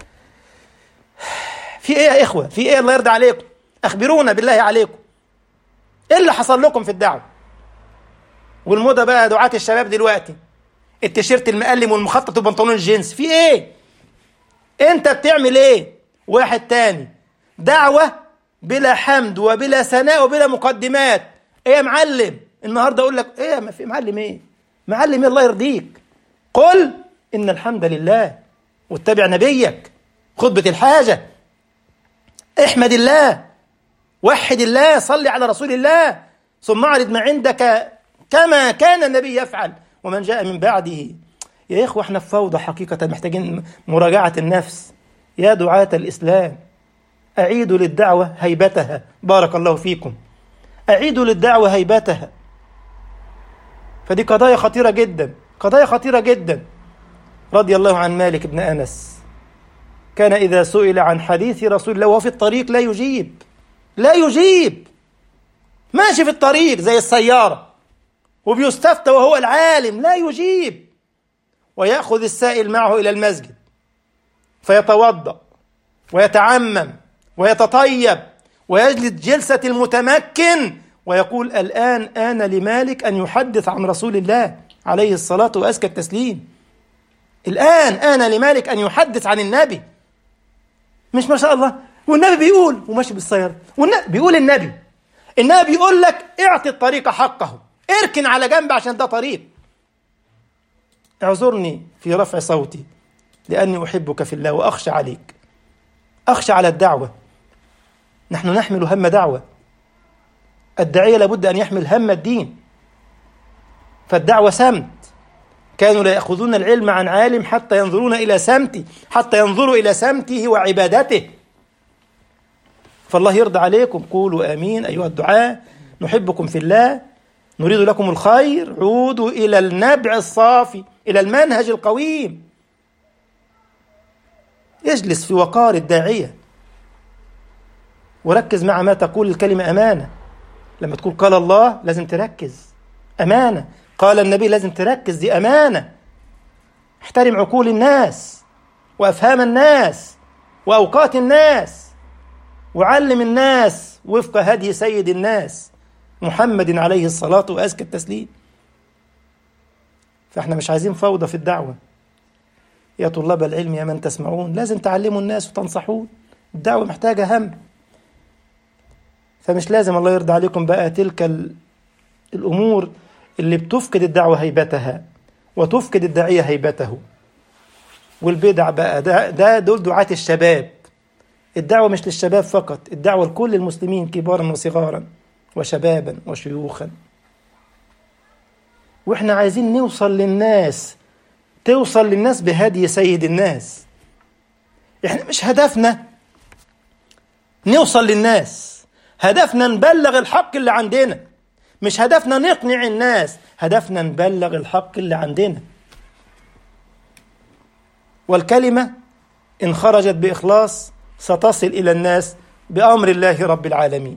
في إيه يا إخوة؟ في إيه؟ الله يرضى عليكم، أخبرونا بالله عليكم، إيه اللي حصل لكم في الدعوة؟ والموضة بقى دعاة الشباب دلوقتي، التيشيرت المقلم والمخطط وبنطلون الجينز. في إيه؟ أنت بتعمل إيه؟ واحد تاني دعوة بلا حمد وبلا ثناء وبلا مقدمات. إيه يا معلم؟ النهاردة أقول لك إيه؟ ما في معلم إيه؟ معلم إيه الله يرضيك؟ قل إن الحمد لله واتبع نبيك، خطبة الحاجة، احمد الله، وحد الله، صلي على رسول الله، ثم اعرض ما عندك كما كان النبي يفعل ومن جاء من بعده. يا إخوة احنا في فوضى حقيقة، محتاجين مراجعة النفس. يا دعاة الإسلام أعيدوا للدعوة هيبتها. بارك الله فيكم. أعيدوا للدعوة هيبتها. فدي قضايا خطيرة جدا، قضايا خطيرة جدا. رضي الله عن مالك بن أنس، كان إذا سئل عن حديث رسول الله وهو في الطريق لا يجيب، لا يجيب، ماشي في الطريق زي السيارة وبيستفتى وهو العالم، لا يجيب. ويأخذ السائل معه إلى المسجد فيتوضأ ويتعمم ويتطيب ويجلس جلسة المتمكن ويقول الآن آن لمالك أن يحدث عن رسول الله عليه الصلاة وأزكى التسليم. الآن آن لمالك أن يحدث عن النبي. مش ما شاء الله والنبي بيقول وماشي بالسيارة بيقول النبي بيقول لك اعطي الطريق حقه، اركن على جنب عشان ده طريق. اعذرني في رفع صوتي لأني أحبك في الله وأخشى عليك، أخشى على الدعوة. نحن نحمل هم دعوة، الداعية لابد أن يحمل هم الدين. فالدعوة سمت، كانوا لا يأخذون العلم عن عالم حتى ينظرون إلى سمته، حتى ينظروا إلى سمته وعبادته. فالله يرضى عليكم. قولوا آمين أيها الدعاة، نحبكم في الله، نريد لكم الخير. عودوا إلى النبع الصافي، إلى المنهج القويم. اجلس في وقار الداعية وركز مع ما تقول. الكلمة أمانة. لما تقول قال الله لازم تركز، أمانة. قال النبي لازم تركز، دي أمانة. احترم عقول الناس وأفهام الناس وأوقات الناس، وعلم الناس وفق هدي سيد الناس محمد عليه الصلاة وأزكى التسليم. فاحنا مش عايزين فوضى في الدعوة. يا طلاب العلم يا من تسمعون، لازم تعلموا الناس وتنصحون. الدعوة محتاجة هم. فمش لازم الله يرضى عليكم بقى تلك الأمور اللي بتفقد الدعوة هيبتها وتفقد الداعية هيبته. والبدع بقى دول دعاة الشباب. الدعوة مش للشباب فقط، الدعوة لكل المسلمين كبارا وصغارا وشبابا وشيوخا. واحنا عايزين نوصل للناس، توصل للناس بهدي سيد الناس. احنا مش هدفنا نوصل للناس، هدفنا نبلغ الحق اللي عندنا. مش هدفنا نقنع الناس، هدفنا نبلغ الحق اللي عندنا. والكلمة إن خرجت بإخلاص ستصل إلى الناس بأمر الله رب العالمين.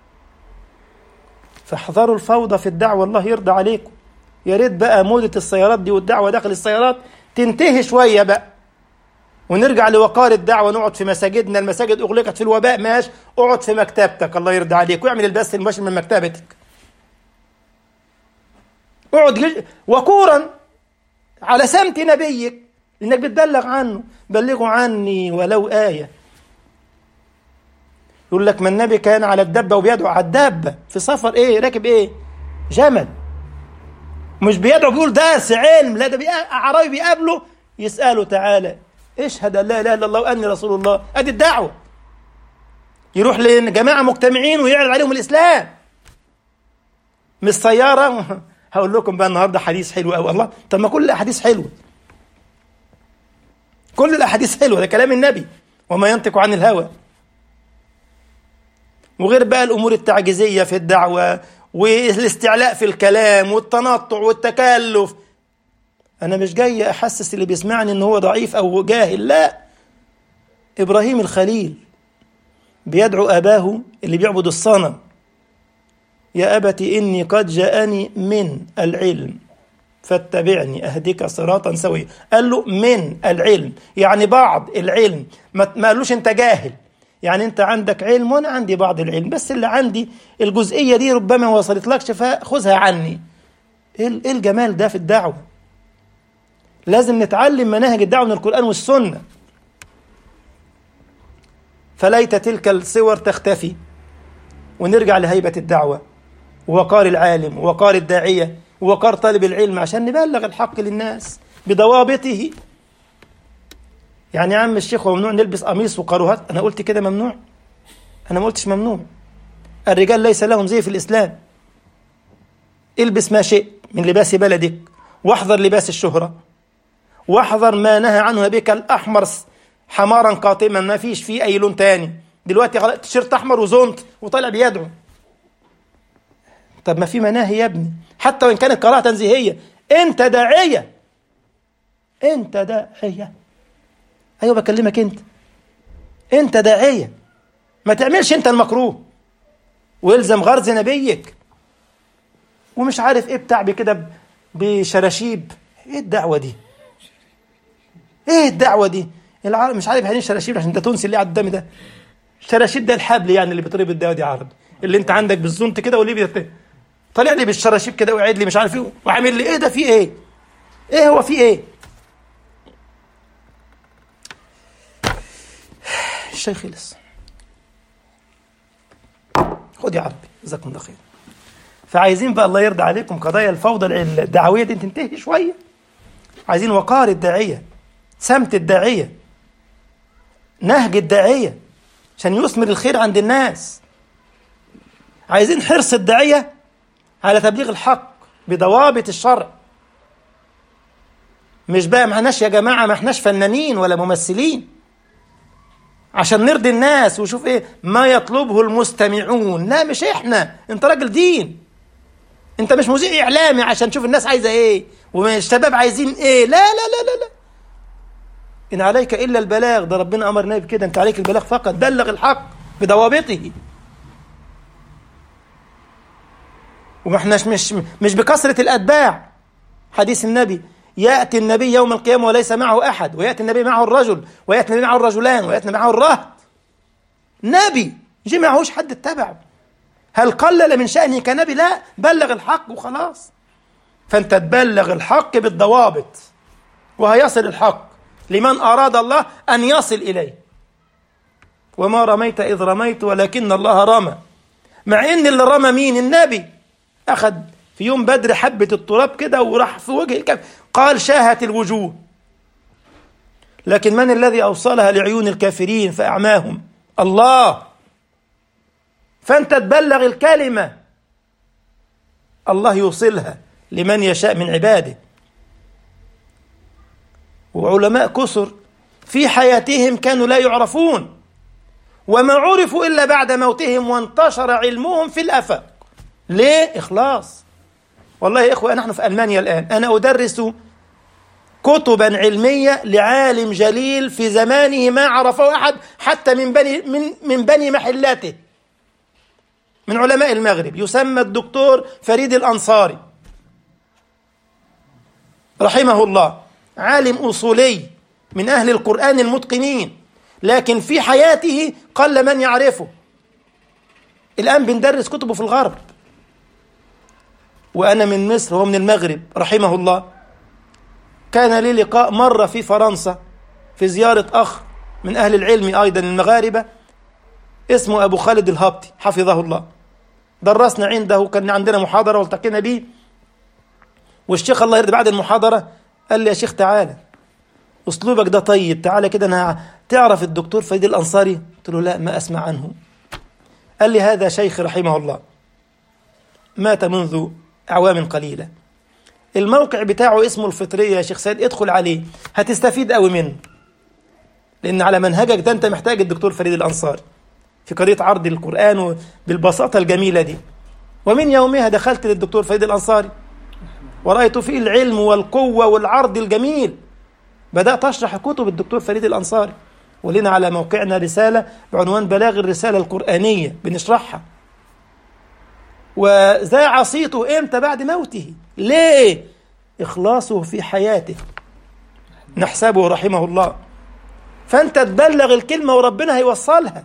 فاحذروا الفوضى في الدعوة، الله يرضى عليكم. يا ريت بقى مودة السيارات دي والدعوة داخل السيارات تنتهي شوية بقى، ونرجع لوقار الدعوة. نقعد في مساجدنا، المساجد أغلقت في الوباء، ماشي، اقعد في مكتبتك الله يرضى عليك، واعمل البث المباشر من مكتبتك. اقعد وقورا على سمت نبيك لأنك بتبلغ عنه. بلغوا عني ولو آية. يقول لك ما النبي كان على الدبة وبيدعو على الدبة في سفر، ايه راكب ايه، جمل، مش بيدعو بيقول درس علم، لا ده أعرابي بيقابله يسأله تعالى اشهد أن لا إله إلا الله وأني رسول الله. أدي الدعوة. يروح لجماعة مجتمعين ويعرض عليهم الإسلام، مش سيارة. هقول لكم بقى النهاردة حديث حلو أوي. الله، طب ما كل الأحاديث حلوة، كل الأحاديث حلوة، ده كلام النبي وما ينطق عن الهوى. وغير بقى الأمور التعجيزية في الدعوة والاستعلاء في الكلام والتنطع والتكلف. أنا مش جاي أحسس اللي بيسمعني إن هو ضعيف أو جاهل، لا. إبراهيم الخليل بيدعو أباه اللي بيعبد الصنم، يا أبت إني قد جاءني من العلم فاتبعني أهدك صراطا سويا. قال له من العلم، يعني بعض العلم. ما قالوش أنت جاهل، يعني أنت عندك علم وأنا عندي بعض العلم، بس اللي عندي الجزئية دي ربما وصلت لكش فخذها عني. إيه الجمال ده في الدعوة؟ لازم نتعلم مناهج الدعوة من القرآن والسنة. فليت تلك الصور تختفي ونرجع لهيبة الدعوة ووقار العالم ووقار الداعية ووقار طالب العلم عشان نبلغ الحق للناس بضوابطه. يعني يا عم الشيخ هو ممنوع نلبس قميص وقاروهات؟ أنا قلت كده ممنوع؟ أنا ما قلتش ممنوع. الرجال ليس لهم زي في الإسلام. البس ما شئت من لباس بلدك، واحذر لباس الشهرة، واحذر ما نهى عنه بك الأحمر حمارا قاطما، ما فيش فيه أي لون تاني، دلوقتي تيشيرت أحمر وزونت وطالع بيدعو. طب ما في مناهي يا ابني، حتى وإن كانت قراءة تنزيهية. أنت داعية، أنت داعية. أيوة بكلمك أنت داعية. ما تعملش أنت المكروه ويلزم غرز نبيك ومش عارف إيه بتاع كده بشراشيب. إيه الدعوة دي؟ إيه الدعوة دي؟ العرب مش عارف يعني شراشيب عشان ده تونسي اللي على الدم ده. شراشيب ده الحبل يعني اللي بيطرب الدعوة دي عربي، اللي أنت عندك بالزنت كده واللي طالع لي بالشراشيب كده وقاعد لي مش عارف إيه وعامل لي إيه ده في إيه؟ إيه هو في إيه؟ الشيء خلص. خد يا عربي جزاكم الله خير. فعايزين بقى الله يرضى عليكم قضايا الفوضى الدعوية دي تنتهي شوية. عايزين وقار الداعية، سمت الداعية، نهج الداعية عشان يثمر الخير عند الناس. عايزين حرص الداعية على تبليغ الحق بضوابط الشرع. مش بقى ما احناش يا جماعة، ما احناش فنانين ولا ممثلين عشان نرضي الناس وشوف ايه ما يطلبه المستمعون. لا مش احنا، انت راجل دين، انت مش مذيع اعلامي عشان تشوف الناس عايزه ايه والشباب عايزين ايه. لا لا لا لا لا، ان عليك الا البلاغ، ده ربنا امرنا بكده، انت عليك البلاغ فقط، بلغ الحق بضوابطه. وما احناش مش بكثرة الاتباع. حديث النبي يأتي النبي يوم القيامة وليس معه أحد، ويأتي النبي معه الرجل، ويأتي النبي معه الرجلان، ويأتي النبي معه الرهط. نبي جه معهوش حد اتبعه. هل قلل من شأنه كنبي؟ لا، بلغ الحق وخلاص. فأنت تبلغ الحق بالضوابط، وهيصل الحق لمن أراد الله أن يصل إليه. وما رميت إذ رميت ولكن الله رمى. مع إن اللي رمى مين؟ النبي. أخذ في يوم بدر حبة التراب كده وراح في وجه الكافر، قال شاهت الوجوه. لكن من الذي أوصلها لعيون الكافرين فأعماهم؟ الله. فأنت تبلغ الكلمة، الله يوصلها لمن يشاء من عباده. وعلماء كثر في حياتهم كانوا لا يعرفون، وما عرفوا إلا بعد موتهم وانتشر علمهم في الآفاق. ليه؟ إخلاص. والله يا إخوة نحن في ألمانيا الآن، أنا أدرس كتبا علمية لعالم جليل في زمانه ما عرفه أحد حتى من بني محلاته، من علماء المغرب، يسمى الدكتور فريد الأنصاري رحمه الله. عالم أصولي من أهل القرآن المتقنين، لكن في حياته قل من يعرفه. الآن بندرس كتبه في الغرب، وأنا من مصر وهو من المغرب رحمه الله. كان لي لقاء مرة في فرنسا في زيارة أخ من أهل العلم أيضا المغاربة اسمه أبو خالد الهابطي حفظه الله. درسنا عنده، كان عندنا محاضرة والتقينا به، والشيخ الله يرضى بعد المحاضرة قال لي يا شيخ تعالى أسلوبك ده طيب، تعالى كده أنا تعرف الدكتور فريد الأنصاري؟ قلت له لا ما أسمع عنه. قال لي هذا شيخ رحمه الله، مات منذ أعوام قليلة. الموقع بتاعه اسمه الفطرية يا شيخ سيد، ادخل عليه هتستفيد قوي منه، لأن على منهجك ده أنت محتاج الدكتور فريد الأنصاري في قضية عرض القرآن بالبساطة الجميلة دي. ومن يومها دخلت للدكتور فريد الأنصاري ورأيت فيه العلم والقوة والعرض الجميل. بدأت أشرح كتب الدكتور فريد الأنصاري، ولنا على موقعنا رسالة بعنوان بلاغ الرسالة القرآنية بنشرحها. وذاع صيته إمتى؟ بعد موته. ليه؟ إخلاصه في حياته نحسبه رحمه الله. فأنت تبلغ الكلمة وربنا هيوصلها،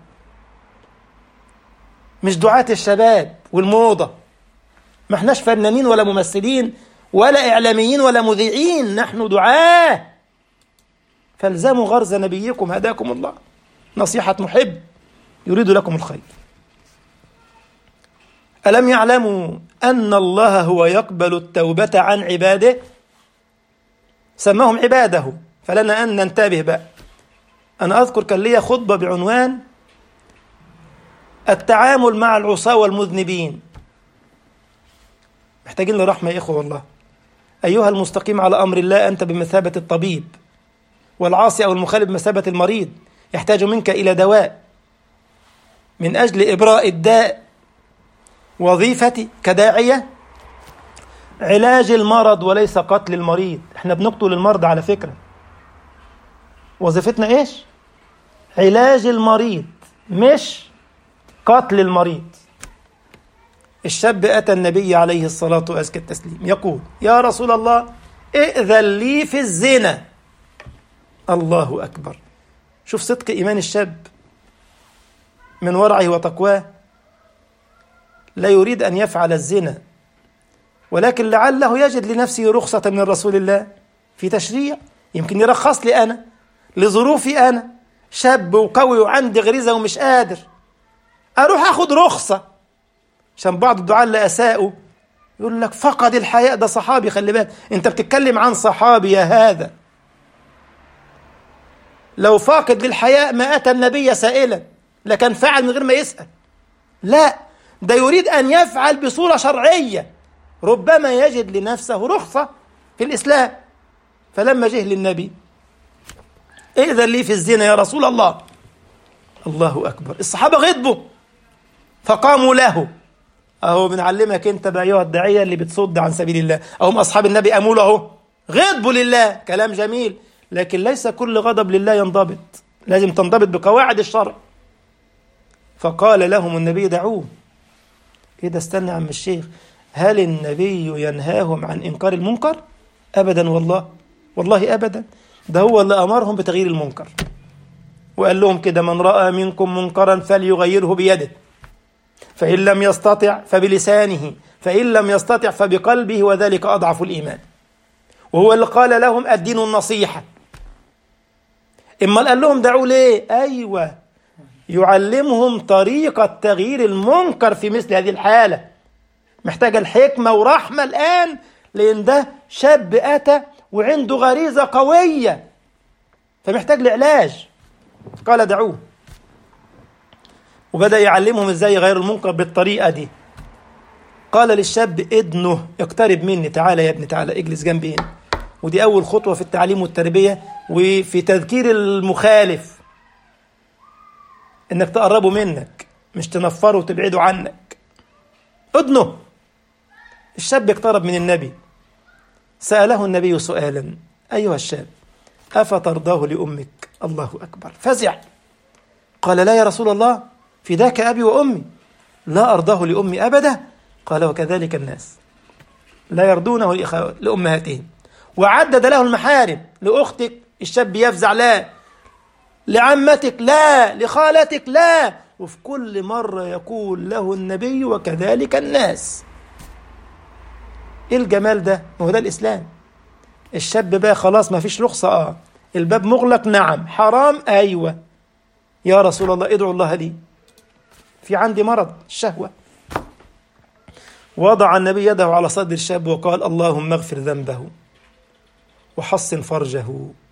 مش دعاة الشباب والموضة. ما احناش فنانين ولا ممثلين ولا إعلاميين ولا مذيعين، نحن دعاة. فالزموا غرز نبيكم هداكم الله، نصيحة محب يريد لكم الخير. ألم يعلموا أن الله هو يقبل التوبة عن عباده؟ سماهم عباده، فلنا أن ننتبه بقى. أنا أذكر كان لي خطبة بعنوان التعامل مع العصاة والمذنبين. محتاجين لرحمة يا إخوة والله. أيها المستقيم على أمر الله، أنت بمثابة الطبيب، والعاصي أو المخالف بمثابة المريض، يحتاج منك إلى دواء. من أجل إبراء الداء. وظيفتي كداعية علاج المرض وليس قتل المريض. احنا بنقتل المرضى على فكرة. وظيفتنا ايش؟ علاج المريض مش قتل المريض. الشاب أتى النبي عليه الصلاة وأزكى التسليم يقول: يا رسول الله ائذن لي في الزنا. الله أكبر. شوف صدق إيمان الشاب من ورعه وتقواه، لا يريد أن يفعل الزنا، ولكن لعله يجد لنفسه رخصة من رسول الله في تشريع. يمكن يرخص لي أنا لظروفي، أنا شاب وقوي وعندي غريزة ومش قادر، أروح أخذ رخصة. عشان بعض الدعاة اللي أساءوا يقول لك فقد الحياء. ده صحابي، خلي بالك أنت بتتكلم عن صحابي يا هذا. لو فاقد للحياء ما أتى النبي سائلا، لكن فعل من غير ما يسأل. لا، ده يريد أن يفعل بصورة شرعية، ربما يجد لنفسه رخصة في الإسلام. فلما جه للنبي: ائذن لي في الزنا يا رسول الله. الله أكبر. الصحابة غضبوا فقاموا له. أهو بنعلمك أنت بقى أيها الداعية اللي بتصد عن سبيل الله. أهم أصحاب النبي قاموا له غضبوا لله. كلام جميل، لكن ليس كل غضب لله ينضبط، لازم تنضبط بقواعد الشرع. فقال لهم النبي: دعوه. إيه ده؟ استنى يا عم الشيخ، هل النبي ينهاهم عن إنكار المنكر؟ أبدا، والله أبدا. ده هو اللي أمرهم بتغيير المنكر، وقال لهم كده: من رأى منكم منكرا فليغيره بيده، فإن لم يستطع فبلسانه، فإن لم يستطع فبقلبه، وذلك أضعف الإيمان. وهو اللي قال لهم: الدين النصيحة. إما قال لهم دعوا ليه؟ أيوة، يعلمهم طريقة تغيير المنكر في مثل هذه الحالة. محتاجة الحكمة ورحمة الآن، لأن ده شاب أتى وعنده غريزة قوية، فمحتاج لعلاج. قال: دعوه. وبدأ يعلمهم إزاي يغير المنكر بالطريقة دي. قال للشاب: ادنه، اقترب مني، تعالى يا ابني، تعالى اجلس جنبي هنا. ودي أول خطوة في التعليم والتربية وفي تذكير المخالف، إنك تقربه منك، مش تنفره وتبعده عنك. ادنه. الشاب اقترب من النبي. سأله النبي سؤالا: أيها الشاب، أفترضاه لأمك؟ الله أكبر. فزع. قال: لا يا رسول الله، فداك أبي وأمي، لا أرضاه لأمي أبدا. قال: وكذلك الناس لا يرضونه لأمهاتهم. وعدد له المحارم: لأختك. الشاب يفزع: لا. لعمتك لا. لخالتك لا. وفي كل مرة يقول له النبي: وكذلك الناس. إيه الجمال ده؟ ما هو ده الإسلام. الشاب بقى خلاص ما فيش رخصة. الباب مغلق. نعم. حرام. أيوة يا رسول الله، ادعو الله لي، في عندي مرض الشهوة. وضع النبي يده على صدر الشاب وقال: اللهم اغفر ذنبه وحصن فرجه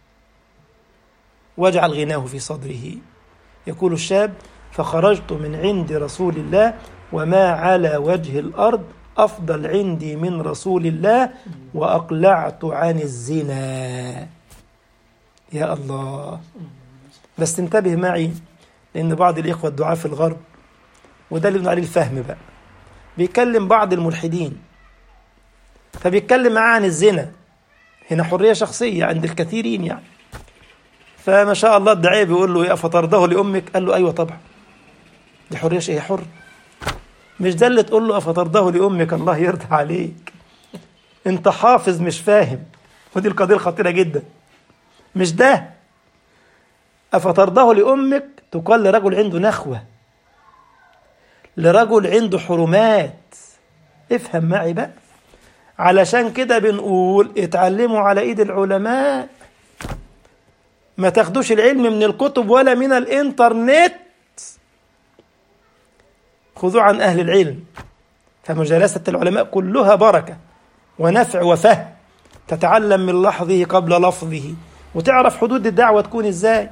واجعل غناه في صدره. يقول الشاب: فخرجت من عند رسول الله وما على وجه الأرض أفضل عندي من رسول الله، وأقلعت عن الزنا. يا الله. بس انتبه معي، لأن بعض الإخوة الدعاة في الغرب، وده اللي بنقول عليه الفهم بقى، بيكلم بعض الملحدين فبيتكلم معاه عن الزنا. هنا حرية شخصية عند الكثيرين يعني. فما شاء الله الداعية بيقول له: أفترضاه لأمك؟ قال له: أيوة طبعا. دي حرية شيء، حر. مش ده اللي تقول له أفترضاه لأمك الله يرضى عليك. انت حافظ مش فاهم، ودي القضية الخطيرة جدا. مش ده. أفترضاه لأمك تقال لرجل عنده نخوة، لرجل عنده حرمات. افهم معي بقى. علشان كده بنقول اتعلموا على ايد العلماء، ما تاخدوش العلم من الكتب ولا من الانترنت، خذوا عن أهل العلم. فمجالسة العلماء كلها بركة ونفع وفهم، تتعلم من لحظه قبل لفظه، وتعرف حدود الدعوة تكون ازاي.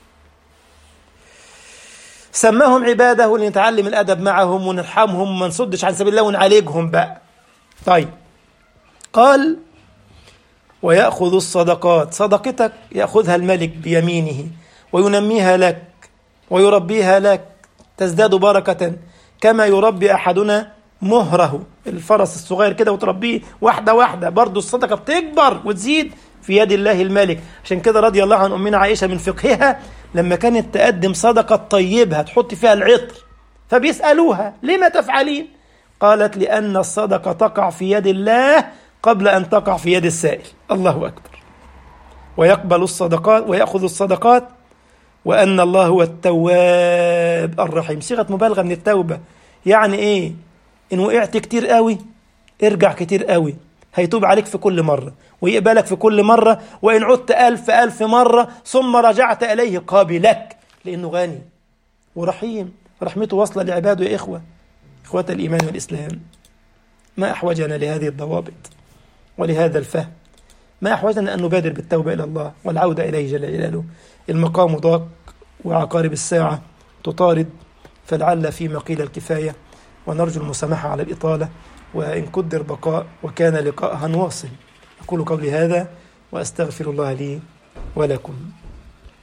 سماهم عباده لنتعلم الأدب معهم ونرحمهم وما نصدش عن سبيل الله ونعالجهم بقى. طيب، قال: ويأخذ الصدقات. صدقتك يأخذها الملك بيمينه وينميها لك ويربيها لك، تزداد بركة كما يربي أحدنا مهره، الفرس الصغير كده وتربيه واحدة واحدة، برضو الصدقة بتكبر وتزيد في يد الله الملك. عشان كده رضي الله عن أمنا عائشة من فقهها لما كانت تقدم صدقة طيبها تحط فيها العطر، فبيسألوها لما تفعلين؟ قالت لأن الصدقة تقع في يد الله قبل أن تقع في يد السائل. الله أكبر. ويقبل الصدقات ويأخذ الصدقات، وأن الله هو التواب الرحيم. صيغة مبالغة من التوبة. يعني إيه؟ إن وقعت كتير قوي ارجع كتير قوي، هيتوب عليك في كل مرة ويقبلك في كل مرة، وإن عدت 1000 مرة ثم رجعت إليه قابلك، لأنه غني ورحيم، رحمته واصلة لعباده. يا إخوة الإيمان والإسلام، ما أحوجنا لهذه الضوابط ولهذا الفهم، ما أحوجنا أن نبادر بالتوبة إلى الله والعودة إليه جل جلاله. المقام ضاق وعقارب الساعة تطارد، فلعل فيما قيل الكفاية، ونرجو المسامحة على الإطالة، وإن قدر بقاء وكان لقاء هنواصل. أقول قولي هذا وأستغفر الله لي ولكم.